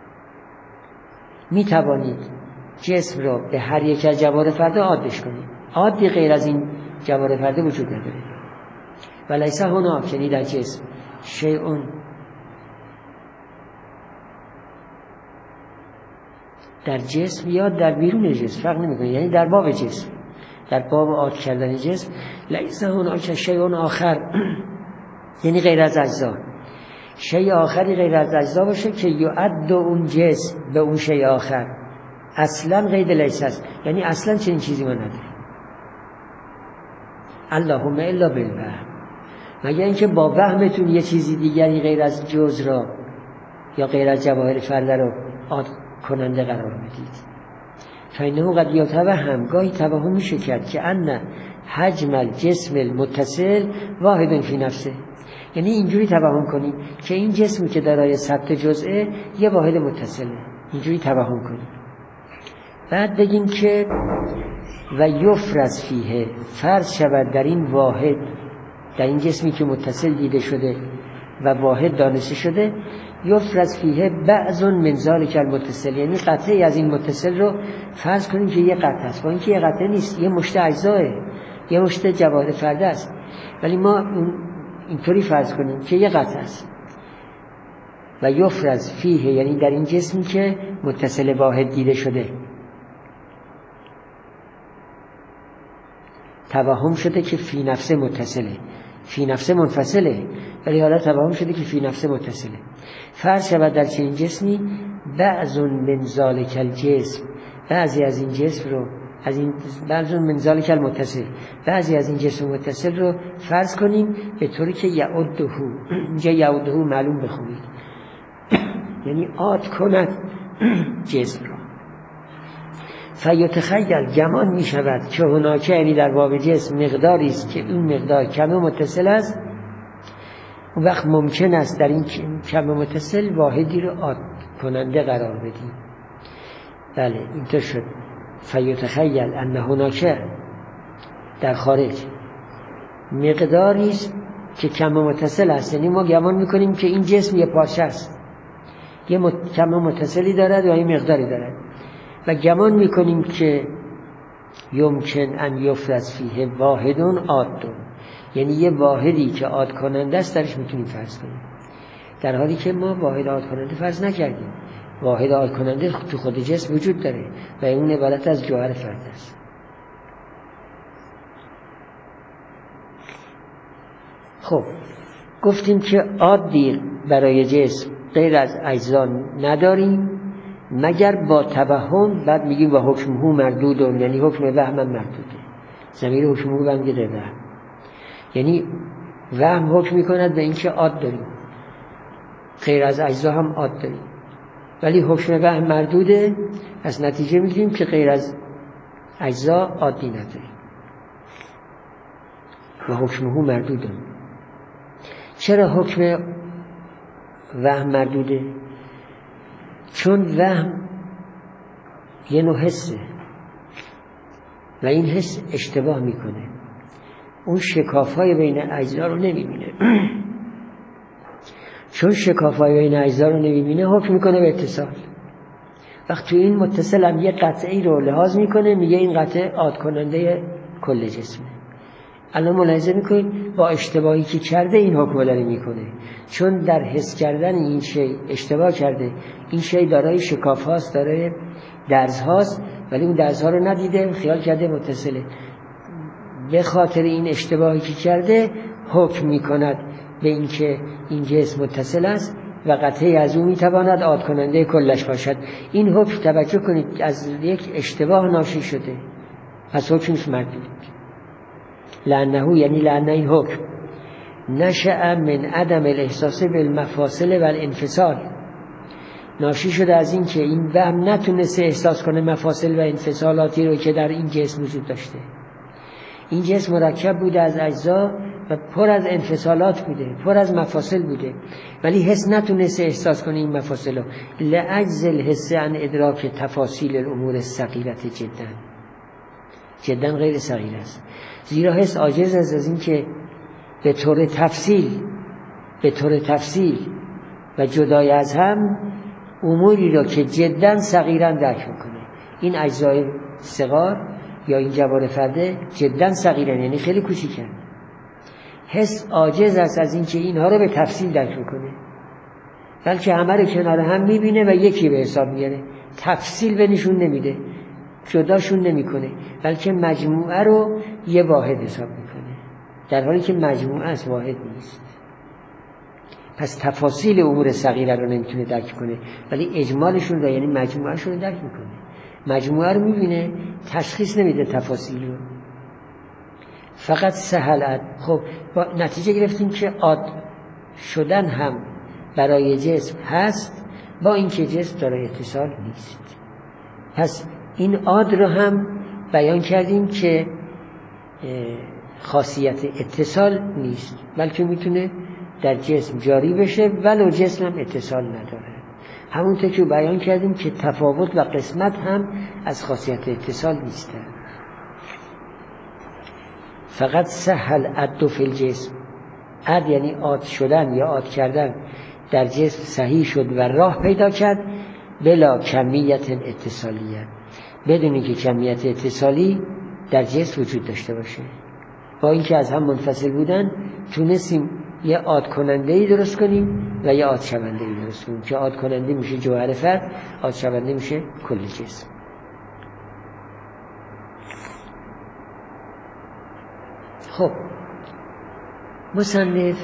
می توانید جسم را به هر یک از جواهر فرده عادش کنید. عادی غیر از این جواهر فرده وجود نداره. ولیس هناک یعنی در جسم شیء در جسم یا در بیرون جسم فرق نمیکنه، یعنی در باب جسم، در باب عاد کردن جسم، لیس هناک شیء آخر یعنی غیر از اجزا، شیء آخری غیر از اجزا باشه که یعد اون جسم به اون شیء آخر. اصلا قید لیس است، یعنی اصلا چنین چیزی ما نداره. اللهم الا بالوهم، مگر اینکه با وهمتون یه چیزی دیگری غیر از جزء را یا غیر از جواهر فرده را عاد کننده قرار بدید. فإنه قد یتوهم، گاهی توهم میشه کرد که ان حجم الجسم المتصل واحد فی نفسه، یعنی اینجوری توهم کنید که این جسمی که دارای صد جزئه یه واحد متصله، اینجوری توهم کنید. بعد بگیم که و یفرض فیه، فرض شود در این واحد، در این جسمی که متصل دیده شده و واحد دانسته شده، یفرض فیه بعض من ذلک المتصل، یعنی قطعی از این متصل رو فرض کنیم که یه قطعه است، با اینکه یه قطعه نیست، یه مشت اجزاه، یه مشت جواهر فرده است، ولی ما اینطوری فرض کنیم که یه قطعه است. و یفرض فیه یعنی در این جسمی که متصل واحد دیده شده توهم شده که فی نفسه متصله، فی نفسه منفصله، ولی حالا تفاهم شده که فی نفسه متصله. فرض شود در چنین جسمی بعض من ذالک الجسم، بعضی از این جسم رو از این بعض من ذالک المتصل، بعضی از این جسم متصل رو فرض کنیم به طوری که یعده، اینجا یعده معلوم بخونید یعنی عاد کند جسم را. فیتخیل گمان می شود که هناک، یعنی در باب جسم مقداری است که این مقدار کم متصل است، اون وقت ممکن است در این کم متصل واحدی رو عاد کننده قرار بدیم. بله اینطور شد. فیتخیل ان هناک در خارج مقداری است که کم متصل است، یعنی ما گمان میکنیم که این جسم یه پارچه است، یه مت... کم متصلی دارد و این مقداری دارد و گمان میکنیم که یمکن ان یفرض فیه واحدون عادون، یعنی یه واحدی که عاد کننده است درش میتونیم فرض کنیم، در حالی که ما واحد عاد کننده فرض نکردیم. واحد عاد کننده تو خود جسم وجود داره و اون عبارت از جوهر فرد است. خب گفتیم که عادی برای جسم غیر از اجزا نداریم مگر با توهم، بعد میگیم با حکمه مردودون، یعنی حکم وهم مردوده. ضمیر حکمه برمیگرده وهم، یعنی وهم حکم میکند به اینکه عاد داریم، غیر از اجزا هم عاد داریم، ولی حکم وهم مردوده، از نتیجه میگیم که غیر از اجزا عادی نداریم و حکمه مردودون. چرا حکم وهم مردوده؟ چون وهم یه نوع حسه و این حس اشتباه میکنه، اون شکافهای بین اجزا رو نمیبینه. چون شکافهای بین اجزا رو نمیبینه حکم میکنه به اتصال. وقت تو این متصل هم یه قطعی رو لحاظ میکنه، میگه این قطعه عاد کننده کل جسمه. الان ملاحظه میکنید با اشتباهی که کرده این حکم داره میکنه، چون در حس کردن این شی اشتباه کرده. این شی دارای شکاف هاست، دارای درز هاست، ولی اون درز ها رو ندیده، خیال کرده متصله. به خاطر این اشتباهی که کرده حکم میکند به اینکه این جسم متصل است و قطعی از اون میتواند عاد کننده کلش باشد. این حکم توجه کنید از یک اشتباه ناشی شده، پس حکمش مردود. لعنه، یعنی لعنه این حکم نشأ من عدم الاحساس بالمفاصل و الانفصال، ناشی شده از این که این وهم نتونسته احساس کنه مفاصل و انفصالاتی رو که در این جسم وجود داشته. این جسم مرکب بوده از اجزا و پر از انفصالات بوده، پر از مفاصل بوده، ولی حس نتونسته احساس کنه این مفاصل رو، لعجز الحس عن ادراک تفاصیل الامور الصغیرة جدا. جدا غیر صغیر است، زیرا حس عاجز است از این که به طور تفصیل به طور تفصیل و جدای از هم اموری را که جدا صغیرا درک میکنه. این اجزای صغار یا این جوار فرده جدا صغیرن، یعنی خیلی کوچیکن. حس عاجز است از این که اینها رو به تفصیل درک میکنه، بلکه همه رو کنار هم میبینه و یکی به حساب میاره، تفصیل به نشون نمیده، جداشون نمیکنه، بلکه مجموعه رو یه واحد حساب میکنه، در حالی که مجموعه از واحد نیست. پس تفاصیل امور صغیره رو نمیتونه درک کنه، ولی اجمالشون رو یعنی مجموعهشون رو درک میکنه. مجموعه رو میبینه، تشخیص نمیده تفاصیل رو. فقط سهل. خب با نتیجه گرفتیم که عاد شدن هم برای جسم هست، با اینکه جسم دارای اتصال نیست. پس این عاد رو هم بیان کردیم که خاصیت اتصال نیست، بلکه میتونه در جسم جاری بشه ولو جسم هم اتصال نداره. همونطور که بیان کردیم که تفاوت و قسمت هم از خاصیت اتصال نیسته. فقط سهل عد فی الجسم، عد یعنی عاد شدن یا عاد کردن در جسم صحیح شد و راه پیدا کرد بلا کمیت اتصالیه، بدون اینکه کمیت اتصالی در جسم وجود داشته باشه. با اینکه از هم منفصل بودن تونستیم یه عاد کننده‌ای درست کنیم و یه عاد شونده‌ای درست کنیم که عاد کننده میشه جوهر فرد، عاد شونده میشه کل جسم. خب مصنف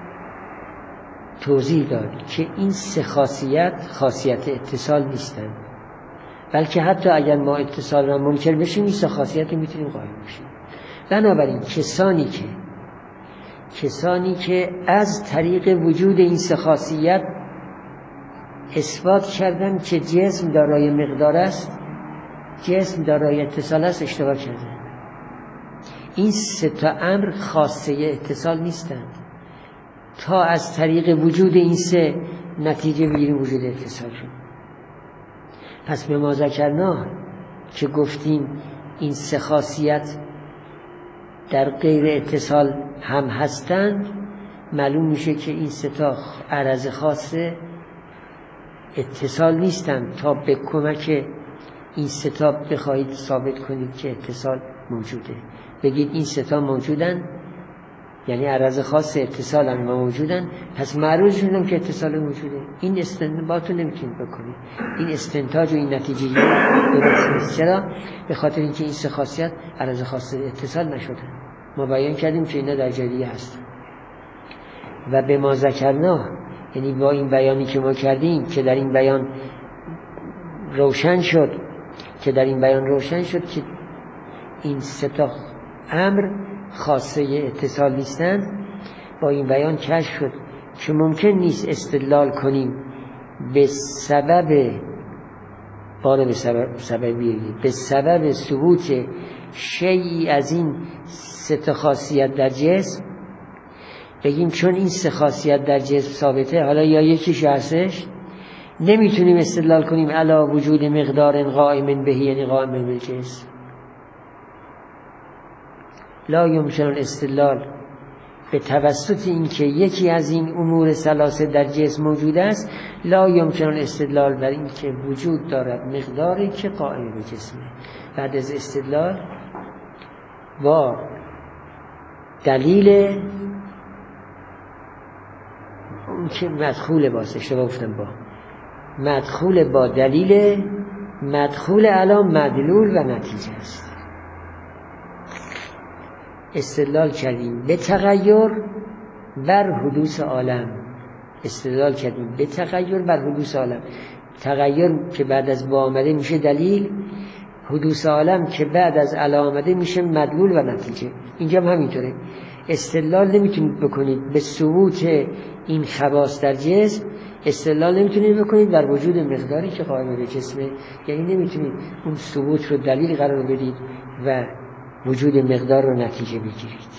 توضیح داد که این سه خاصیت خاصیت اتصال نیستند، بلکه حتی اگر ما اتصال را منکر بشیم این سه خاصیت میتونیم قائل بشیم. بنابراین کسانی که کسانی که از طریق وجود این سه خاصیت اثبات کردن که جسم دارای مقدار است، جسم دارای اتصال است، اشتباه کردن. این سه تا امر خاصه اتصال نیستند تا از طریق وجود این سه نتیجه بگیریم وجود اتصال شد. پس به ما ذکرنا که گفتیم این سه خاصیت در غیر اتصال هم هستند، معلوم میشه که این سه تا عرض خاصه اتصال نیستند تا به کمک این سه تا بخواهید ثابت کنید که اتصال موجوده. بگید این سه تا موجودن، یعنی عرض خاص اتصال هم موجودن، پس معروض شدن که اتصال موجوده. این استنباط رو نمیتونید بکنید، این استنتاج و این نتیجه درست نیست. چرا؟ به خاطر اینکه این سه خاصیت عرض خاص اتصال نشدن. ما بیان کردیم که اینا در جریه هستن و به ما ذکرنا، یعنی با این بیانی که ما کردیم که در این بیان روشن شد که در این بیان روشن شد که این سه تا امر خاصه اتصال نیستند، با این بیان کشف شد که ممکن نیست استدلال کنیم به سبب باره به سبب سببی به سبب ثبوت شیئی از این سه تا خاصیت در جسم، بگیم چون این سه خاصیت در جسم ثابته، حالا یا یکیش هستش، نمیتونیم استدلال کنیم علا وجود مقدار قائم بهی، یعنی قائم به جسم. لا یمکن الاستدلال به توسط اینکه یکی از این امور ثلاثه در جسم موجود است، لا یمکن الاستدلال بر اینکه وجود دارد مقداری که قائم به جسمه. بعد از استدلال با دلیل اون که مدخول باست، اشتباه گفتم، با مدخول با دلیل مدخول علا مدلول و نتیجه است. استدلال کردیم به تغییر بر حدوث عالم، استدلال کردیم به تغییر بر حدوث عالم. تغییر که بعد از با آمده میشه دلیل، حدوث عالم که بعد از علا آمده میشه مدلول و نتیجه. اینجا هم همینطوره. استدلال نمیتونید بکنید به ثبوت این خواص در جسم، استدلال نمیتونید بکنید بر وجود مقداری که قائم به جسمه، یعنی نمیتونید اون ثبوت رو دلیل قرار بدید و وجود مقدار رو نتیجه بگیرید.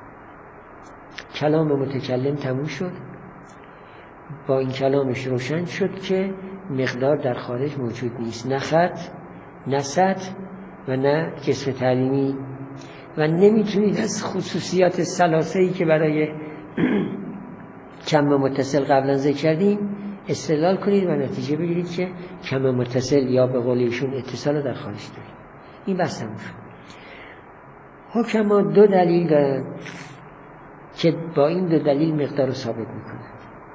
کلام متکلم تموم شد، با این کلامش روشن شد که مقدار در خارج موجود نیست، نه خط، نه سطح و نه جسم تعلیمی، و نمیتونید از خصوصیات ثلاثه‌ای که برای کم متصل قبلا ذکر کردیم استدلال کنید و نتیجه بگیرید که کم متصل یا به قول ایشون اتصال در خارج دارید. این بحث تموم شد. حکما دو دلیل دارند که با این دو دلیل مقدار رو ثابت میکنند.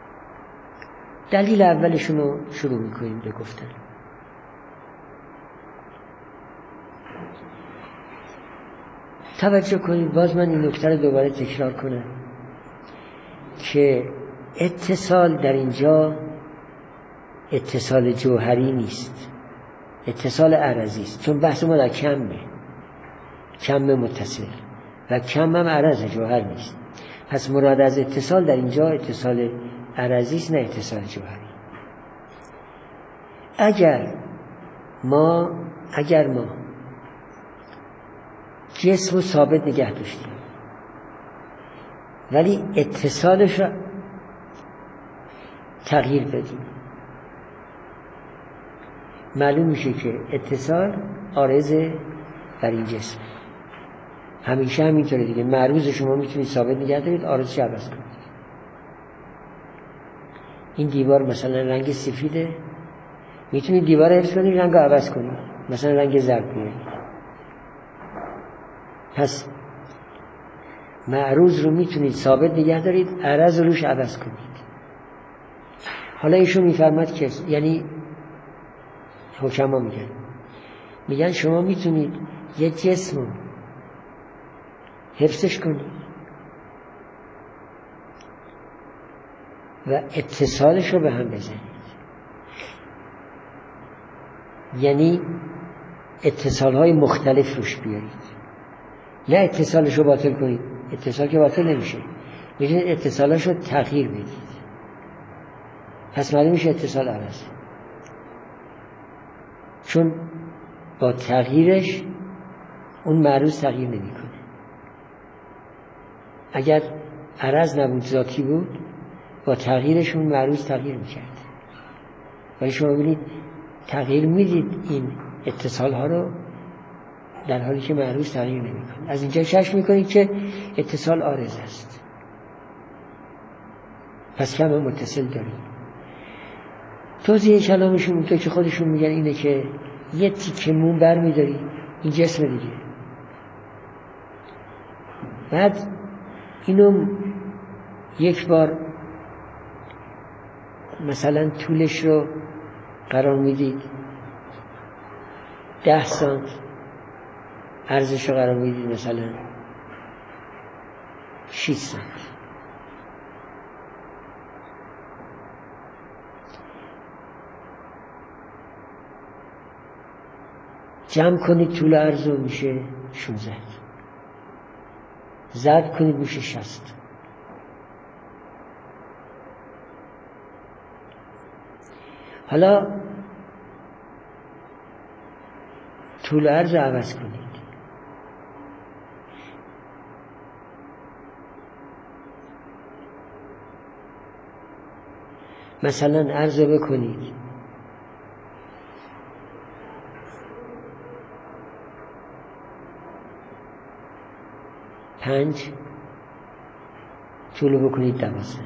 دلیل اولشون رو شروع میکنیم به گفتن. توجه کنید، باز من این نکته رو دوباره تکرار کنم که اتصال در اینجا اتصال جوهری نیست، اتصال عرضی است، چون بحث ما در کمه، کم متصل و کم هم عرض جوهر نیست. پس مراد از اتصال در اینجا اتصال عرضی است، نه اتصال جوهری. اگر ما اگر ما جسم رو ثابت نگه داشتیم ولی اتصالش رو تغییر بدیم، معلوم میشه که اتصال عارضه در این جسم. همیشه همینطوره دیگه. معروض شما میتونید ثابت نگه دارید، عارضش عوض کنید. این دیوار مثلا رنگ سفیده، میتونید دیوار حفظ کنید، رنگ رو عوض کنید، مثلا رنگ زرد بیارید. پس معروض رو میتونید ثابت نگه دارید، عرض روش عوض کنید. حالا ایشون میفرماد که یعنی حکما میگن میگن شما میتونید یه جسم رو حفظش کنید و اتصالش رو به هم بزنید. یعنی اتصال های مختلف روش بیارید، نه اتصالش رو باطل کنید. اتصال که باطل نمیشه، میتونید اتصالش رو تغییر بدید، پس معلوم میشه اتصال عوض، چون با تغییرش اون معروض تغییر نمیکنه. اگر عرض نبود ذاتی بود، با تغییرش اون معروض تغییر میکرد. ولی شما ببینید تغییر میدید این اتصال ها رو در حالی که معروض تغییر نمیکنه. از اینجا شک میکنید که اتصال عارض است، پس کم متصل دارید. توضیح کلامشون اونطور که خودشون میگن اینه که یه تیکه موم بر میداری، این جسم دیگه، بعد اینو یک بار مثلا طولش رو قرار میدید ده سانت، عرضش رو قرار میدید مثلا شش سانت. جمع کنید طول عرض رو میشه شانزده، ضرب کنید میشه شصت. حالا طول عرض رو عوض کنید. مثلا عرض رو بکنید پنج، طول رو بکنید دوازده،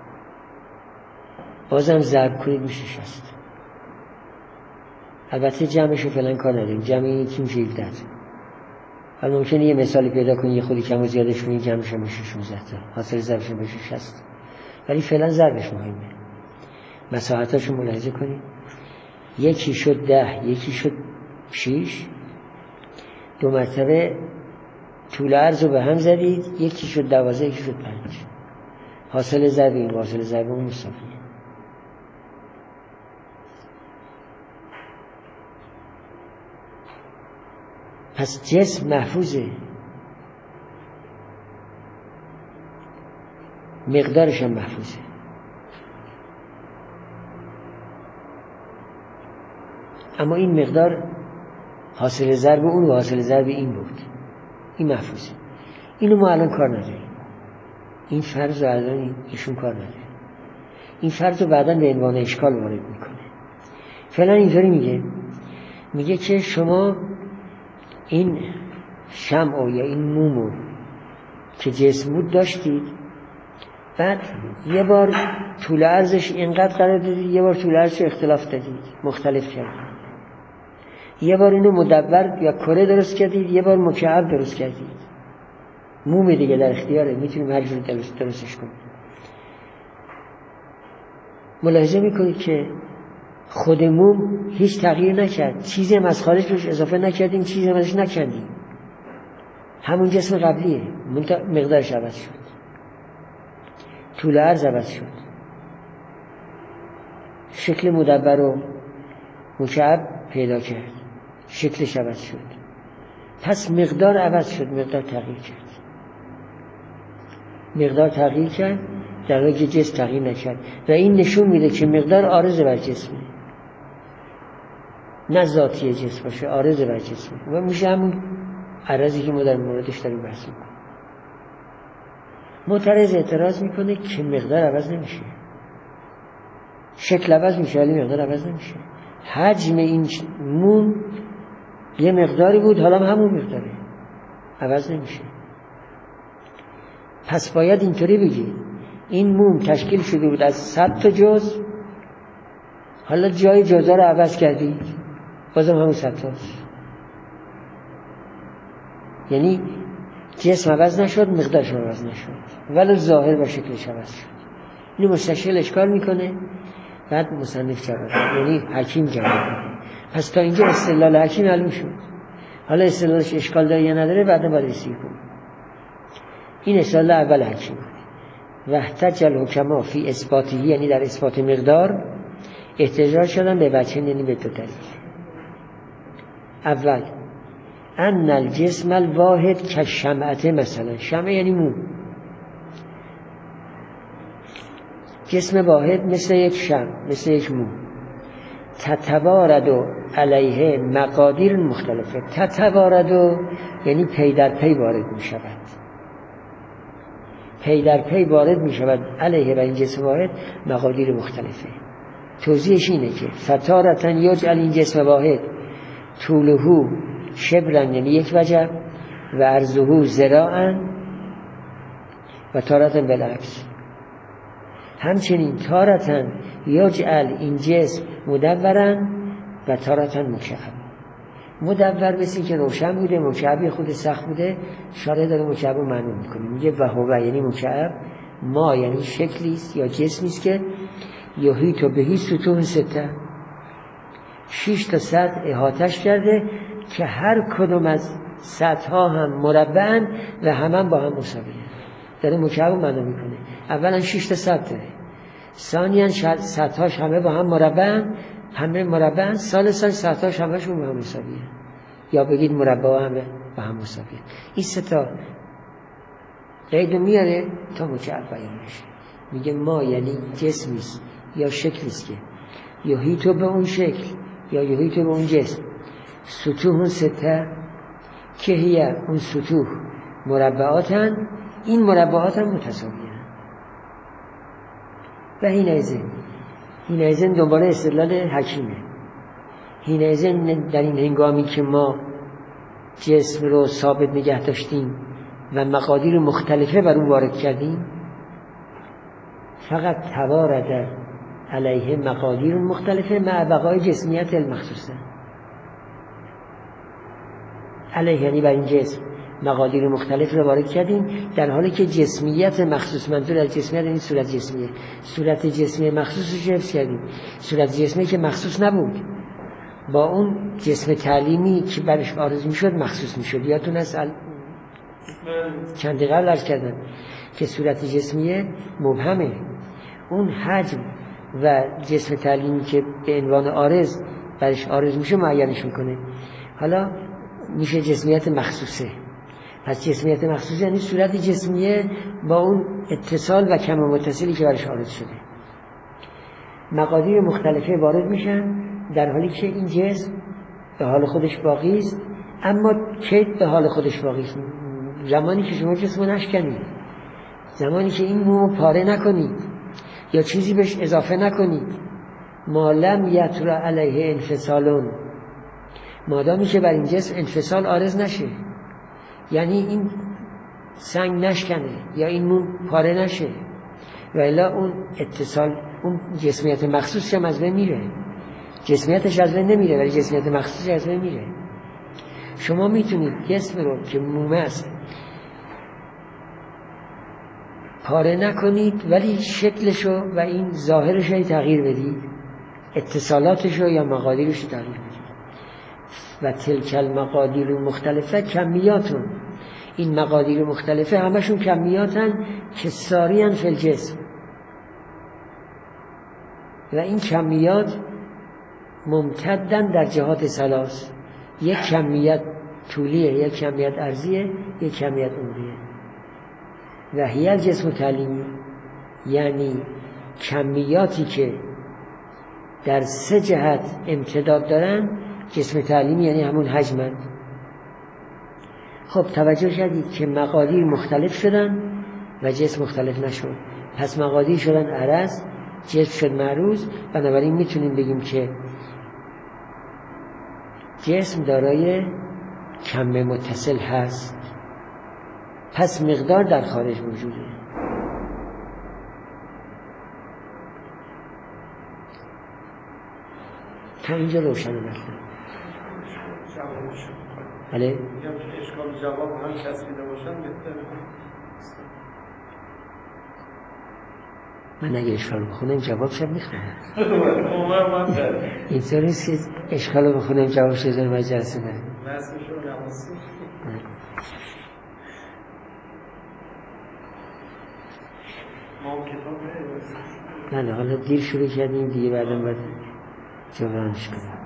بازم ضرب کنید میشه شصت. البته جمعش رو فعلا کار نداریم، جمع یکی میشه هفده. حالا ممکنه یه مثالی پیدا کنید یه خودی کم و زیادش کنید جمعش رو میشه شانزده تا، حاصل ضربش رو میشه شصت. ولی فعلا ضربش مهمه. مساحتاشو ملاحظه کنید، یکی شد ده، یکی شد شیش، دو مرتبه طول عرض رو به هم زدید، یکی شد دوازده، یکی شد پنج. حاصل ضرب این و حاصل ضرب اون مساویه. پس جسم محفوظه، مقدارش هم محفوظه. اما این مقدار حاصل ضرب اون و حاصل ضرب این بود، این محفوظه. اینو ما الان کار نداریم، این فرض رو الان ایشون کار نداره، این فرض رو بعدا به عنوان اشکال وارد میکنه. فعلا اینطوری میگه میگه که شما این شمع یا این مومو که جسم بود داشتید، بعد یه بار طول عرضش اینقدر قرار دادید، یه بار طول عرضش اختلاف دادید، مختلف کردید. یه بار اینو مدور یا کره درست کردید، یه بار مکعب درست کردید. موم دیگه در اختیاره، میتونیم هر جور درست درستش کنیم. ملاحظه میکنید که خود موم هیچ تغییر نکرد، چیزی هم از خارج روش اضافه نکردیم، چیزی هم ازش نکندیم، همون جسم قبلیه، مقدارش عوض شد، طول عرض عوض شد، شکل مدبر و مکعب پیدا کرد، شکلش عوض شد. پس مقدار عوض شد، مقدار تغییر کرد، مقدار تغییر کرد در حالی که جسم تغییر نکرد. و این نشون میده که مقدار عارض بر جسمه، نه ذاتی جسم باشه، عارض بر جسمه و میشه همون عرضی که ما در موردش داریم بحث میکنیم. معترض اعتراض میکنه که مقدار عوض نمیشه، شکل عوض میشه ولی مقدار عوض نمیشه. حجم این موم یه مقداری بود، حالا همون مقداره، عوض نمیشه. پس باید اینطوری بگی این موم تشکیل شده بود از صد تا جزء، حالا جای جزء رو عوض کردی، بازم همون صد تاست. یعنی جسم عوض نشد، مقدارش عوض نشد، ولی ظاهر و شکلش عوض شد. اینو مستشکل اشکال میکنه، بعد مصنف جواب، یعنی حکیم جواب میده. پس تا اینجا استدلال حکیم معلوم شد. حالا استدلالش اشکال داره یا نداره بعدا باید رسیدگی کنیم. این استدلال اول حکیم. و احتج الحکما فی اثباته، یعنی در اثبات مقدار احتجاج شدن به وجه، یعنی به دو دلیل. اول ان الجسم الواحد کالشمعة، مثلا شمع یعنی مو، جسم واحد مثل یک شمع، مثل یک مو، تتوارد علیه مقادیر مختلفه. تتوارد یعنی پی در پی وارد می شود، پی در پی وارد می شود علیه و این جسم واحد مقادیر مختلفه. توضیحش اینه که فتارةً یجعل، این جسم واحد طولهو شبرن یعنی یک وجب و عرضهو ذراعا و تارةً بالعکس. همچنین تارةً یجعل، این جسم مدورن و تارةً مکعب. مدور مثل که روشن بوده، مکعب خود سخت بوده، شارع داره مکعب رو معنی میکنه، میگه و هو یعنی مکعب، ما یعنی شکلیست یا جسمیست که یحیط بهی سطوح سته، شش تا سطح احاطش کرده که هر کدوم از سطح ها هم مربعن و همه با هم مساویه. داره مکعب رو معنی میکنه. اولا شش تا سطح داره، ثانیاً سطح هاش همه با هم مربعن، همه مربعن، ثالثاً سطح هاش همشون با هم مساویه، یا بگید مربع همه با هم مساویه. این سه تا قید میاره تا مکعب بیان میشه. میگه ما یعنی جسمیست یا شکلیست که یحیط به اون شکل یا یحیط به اون جسم سطوح سته که هی، اون سطوح مربعاتن، این مربعات هم متساویه. و حینئذ، حینئذ دوباره استدلال حکیمه، حینئذ در این هنگامی که ما جسم رو ثابت نگه داشتیم و مقادیر مختلفه بر اون وارد کردیم، فقط توارد علیه مقادیر مختلفه مع بقای جسمیت المخصوصه. علیه یعنی بر این جسم مقادیر مختلف رو وارد کردیم، در حالی که جسمیت مخصوص، منظور از جسمیت این صورت جسمیه، صورت جسمی مخصوص رو حفظ کردیم. صورت جسمی که مخصوص نبود با اون جسم تعلیمی که برش عارض میشد مخصوص میشد. یادتون هست چند دقیقه قبل عرض کردم که صورت جسمیه مبهمه، اون حجم و جسم تعلیمی که به عنوان عارض برش عارض میشه معینش میکنه. حالا میشه جسمیت مخصوصه. پس جسمیت مخصوصه یعنی صورت جسمیه با اون اتصال و کم متصلی که برش عارض شده. مقادیر مختلفه وارد میشن در حالی که این جسم به حال خودش باقی است. اما کی به حال خودش باقی است؟ زمانی که شما جسم رو نشکنید، زمانی که این مو پاره نکنید یا چیزی بهش اضافه نکنید. ما لم یطرأ علیه انفصالون، مادامی که بر این جسم انفصال عارض نشه، یعنی این سنگ نشکنه یا این مو پاره نشه، و الا اون اتصال، اون جسمیت مخصوص هم از بین میره. جسمیتش از بین نمیره ولی جسمیت مخصوصش از بین میره. شما میتونید جسم رو که مومه است پاره نکنید ولی شکلشو و این ظاهرش رو تغییر بدید، اتصالاتشو یا مقادیرشو تغییر بدید. و تلک المقادیر مختلفه کمیاتون، این مقادیر مختلفه همشون کمیاتن که ساریان فی الجسم، و این کمیات ممتدن در جهات ثلاث، یک کمیت طولیه، یک کمیت عرضیه، یک کمیت عمقیه. و هی الجسم تعلیمی یعنی کمیاتی که در سه جهت امتداد دارن. جسم تعلیمی یعنی همون حجمند. خب توجه کردید که مقادیر مختلف شدن و جسم مختلف نشد. پس مقادیر شدن عرض، جسم شد معروض. بنابراین میتونیم بگیم که جسم دارای کم متصل هست، پس مقدار در خارج موجوده. تا اینجا روشن مطلب. بله؟ میگم که اشکال جواب هم چسبیده باشن بهتره. من اگه اشکال بخونم جواب شد میخونم. این طور نیست که اشکال بخونم جواب شد و جلسه نه. نسبشو نماسی. ما کتاب بله حالا دیر شروع کردیم دیگه بعدم باید جبرانش کنیم.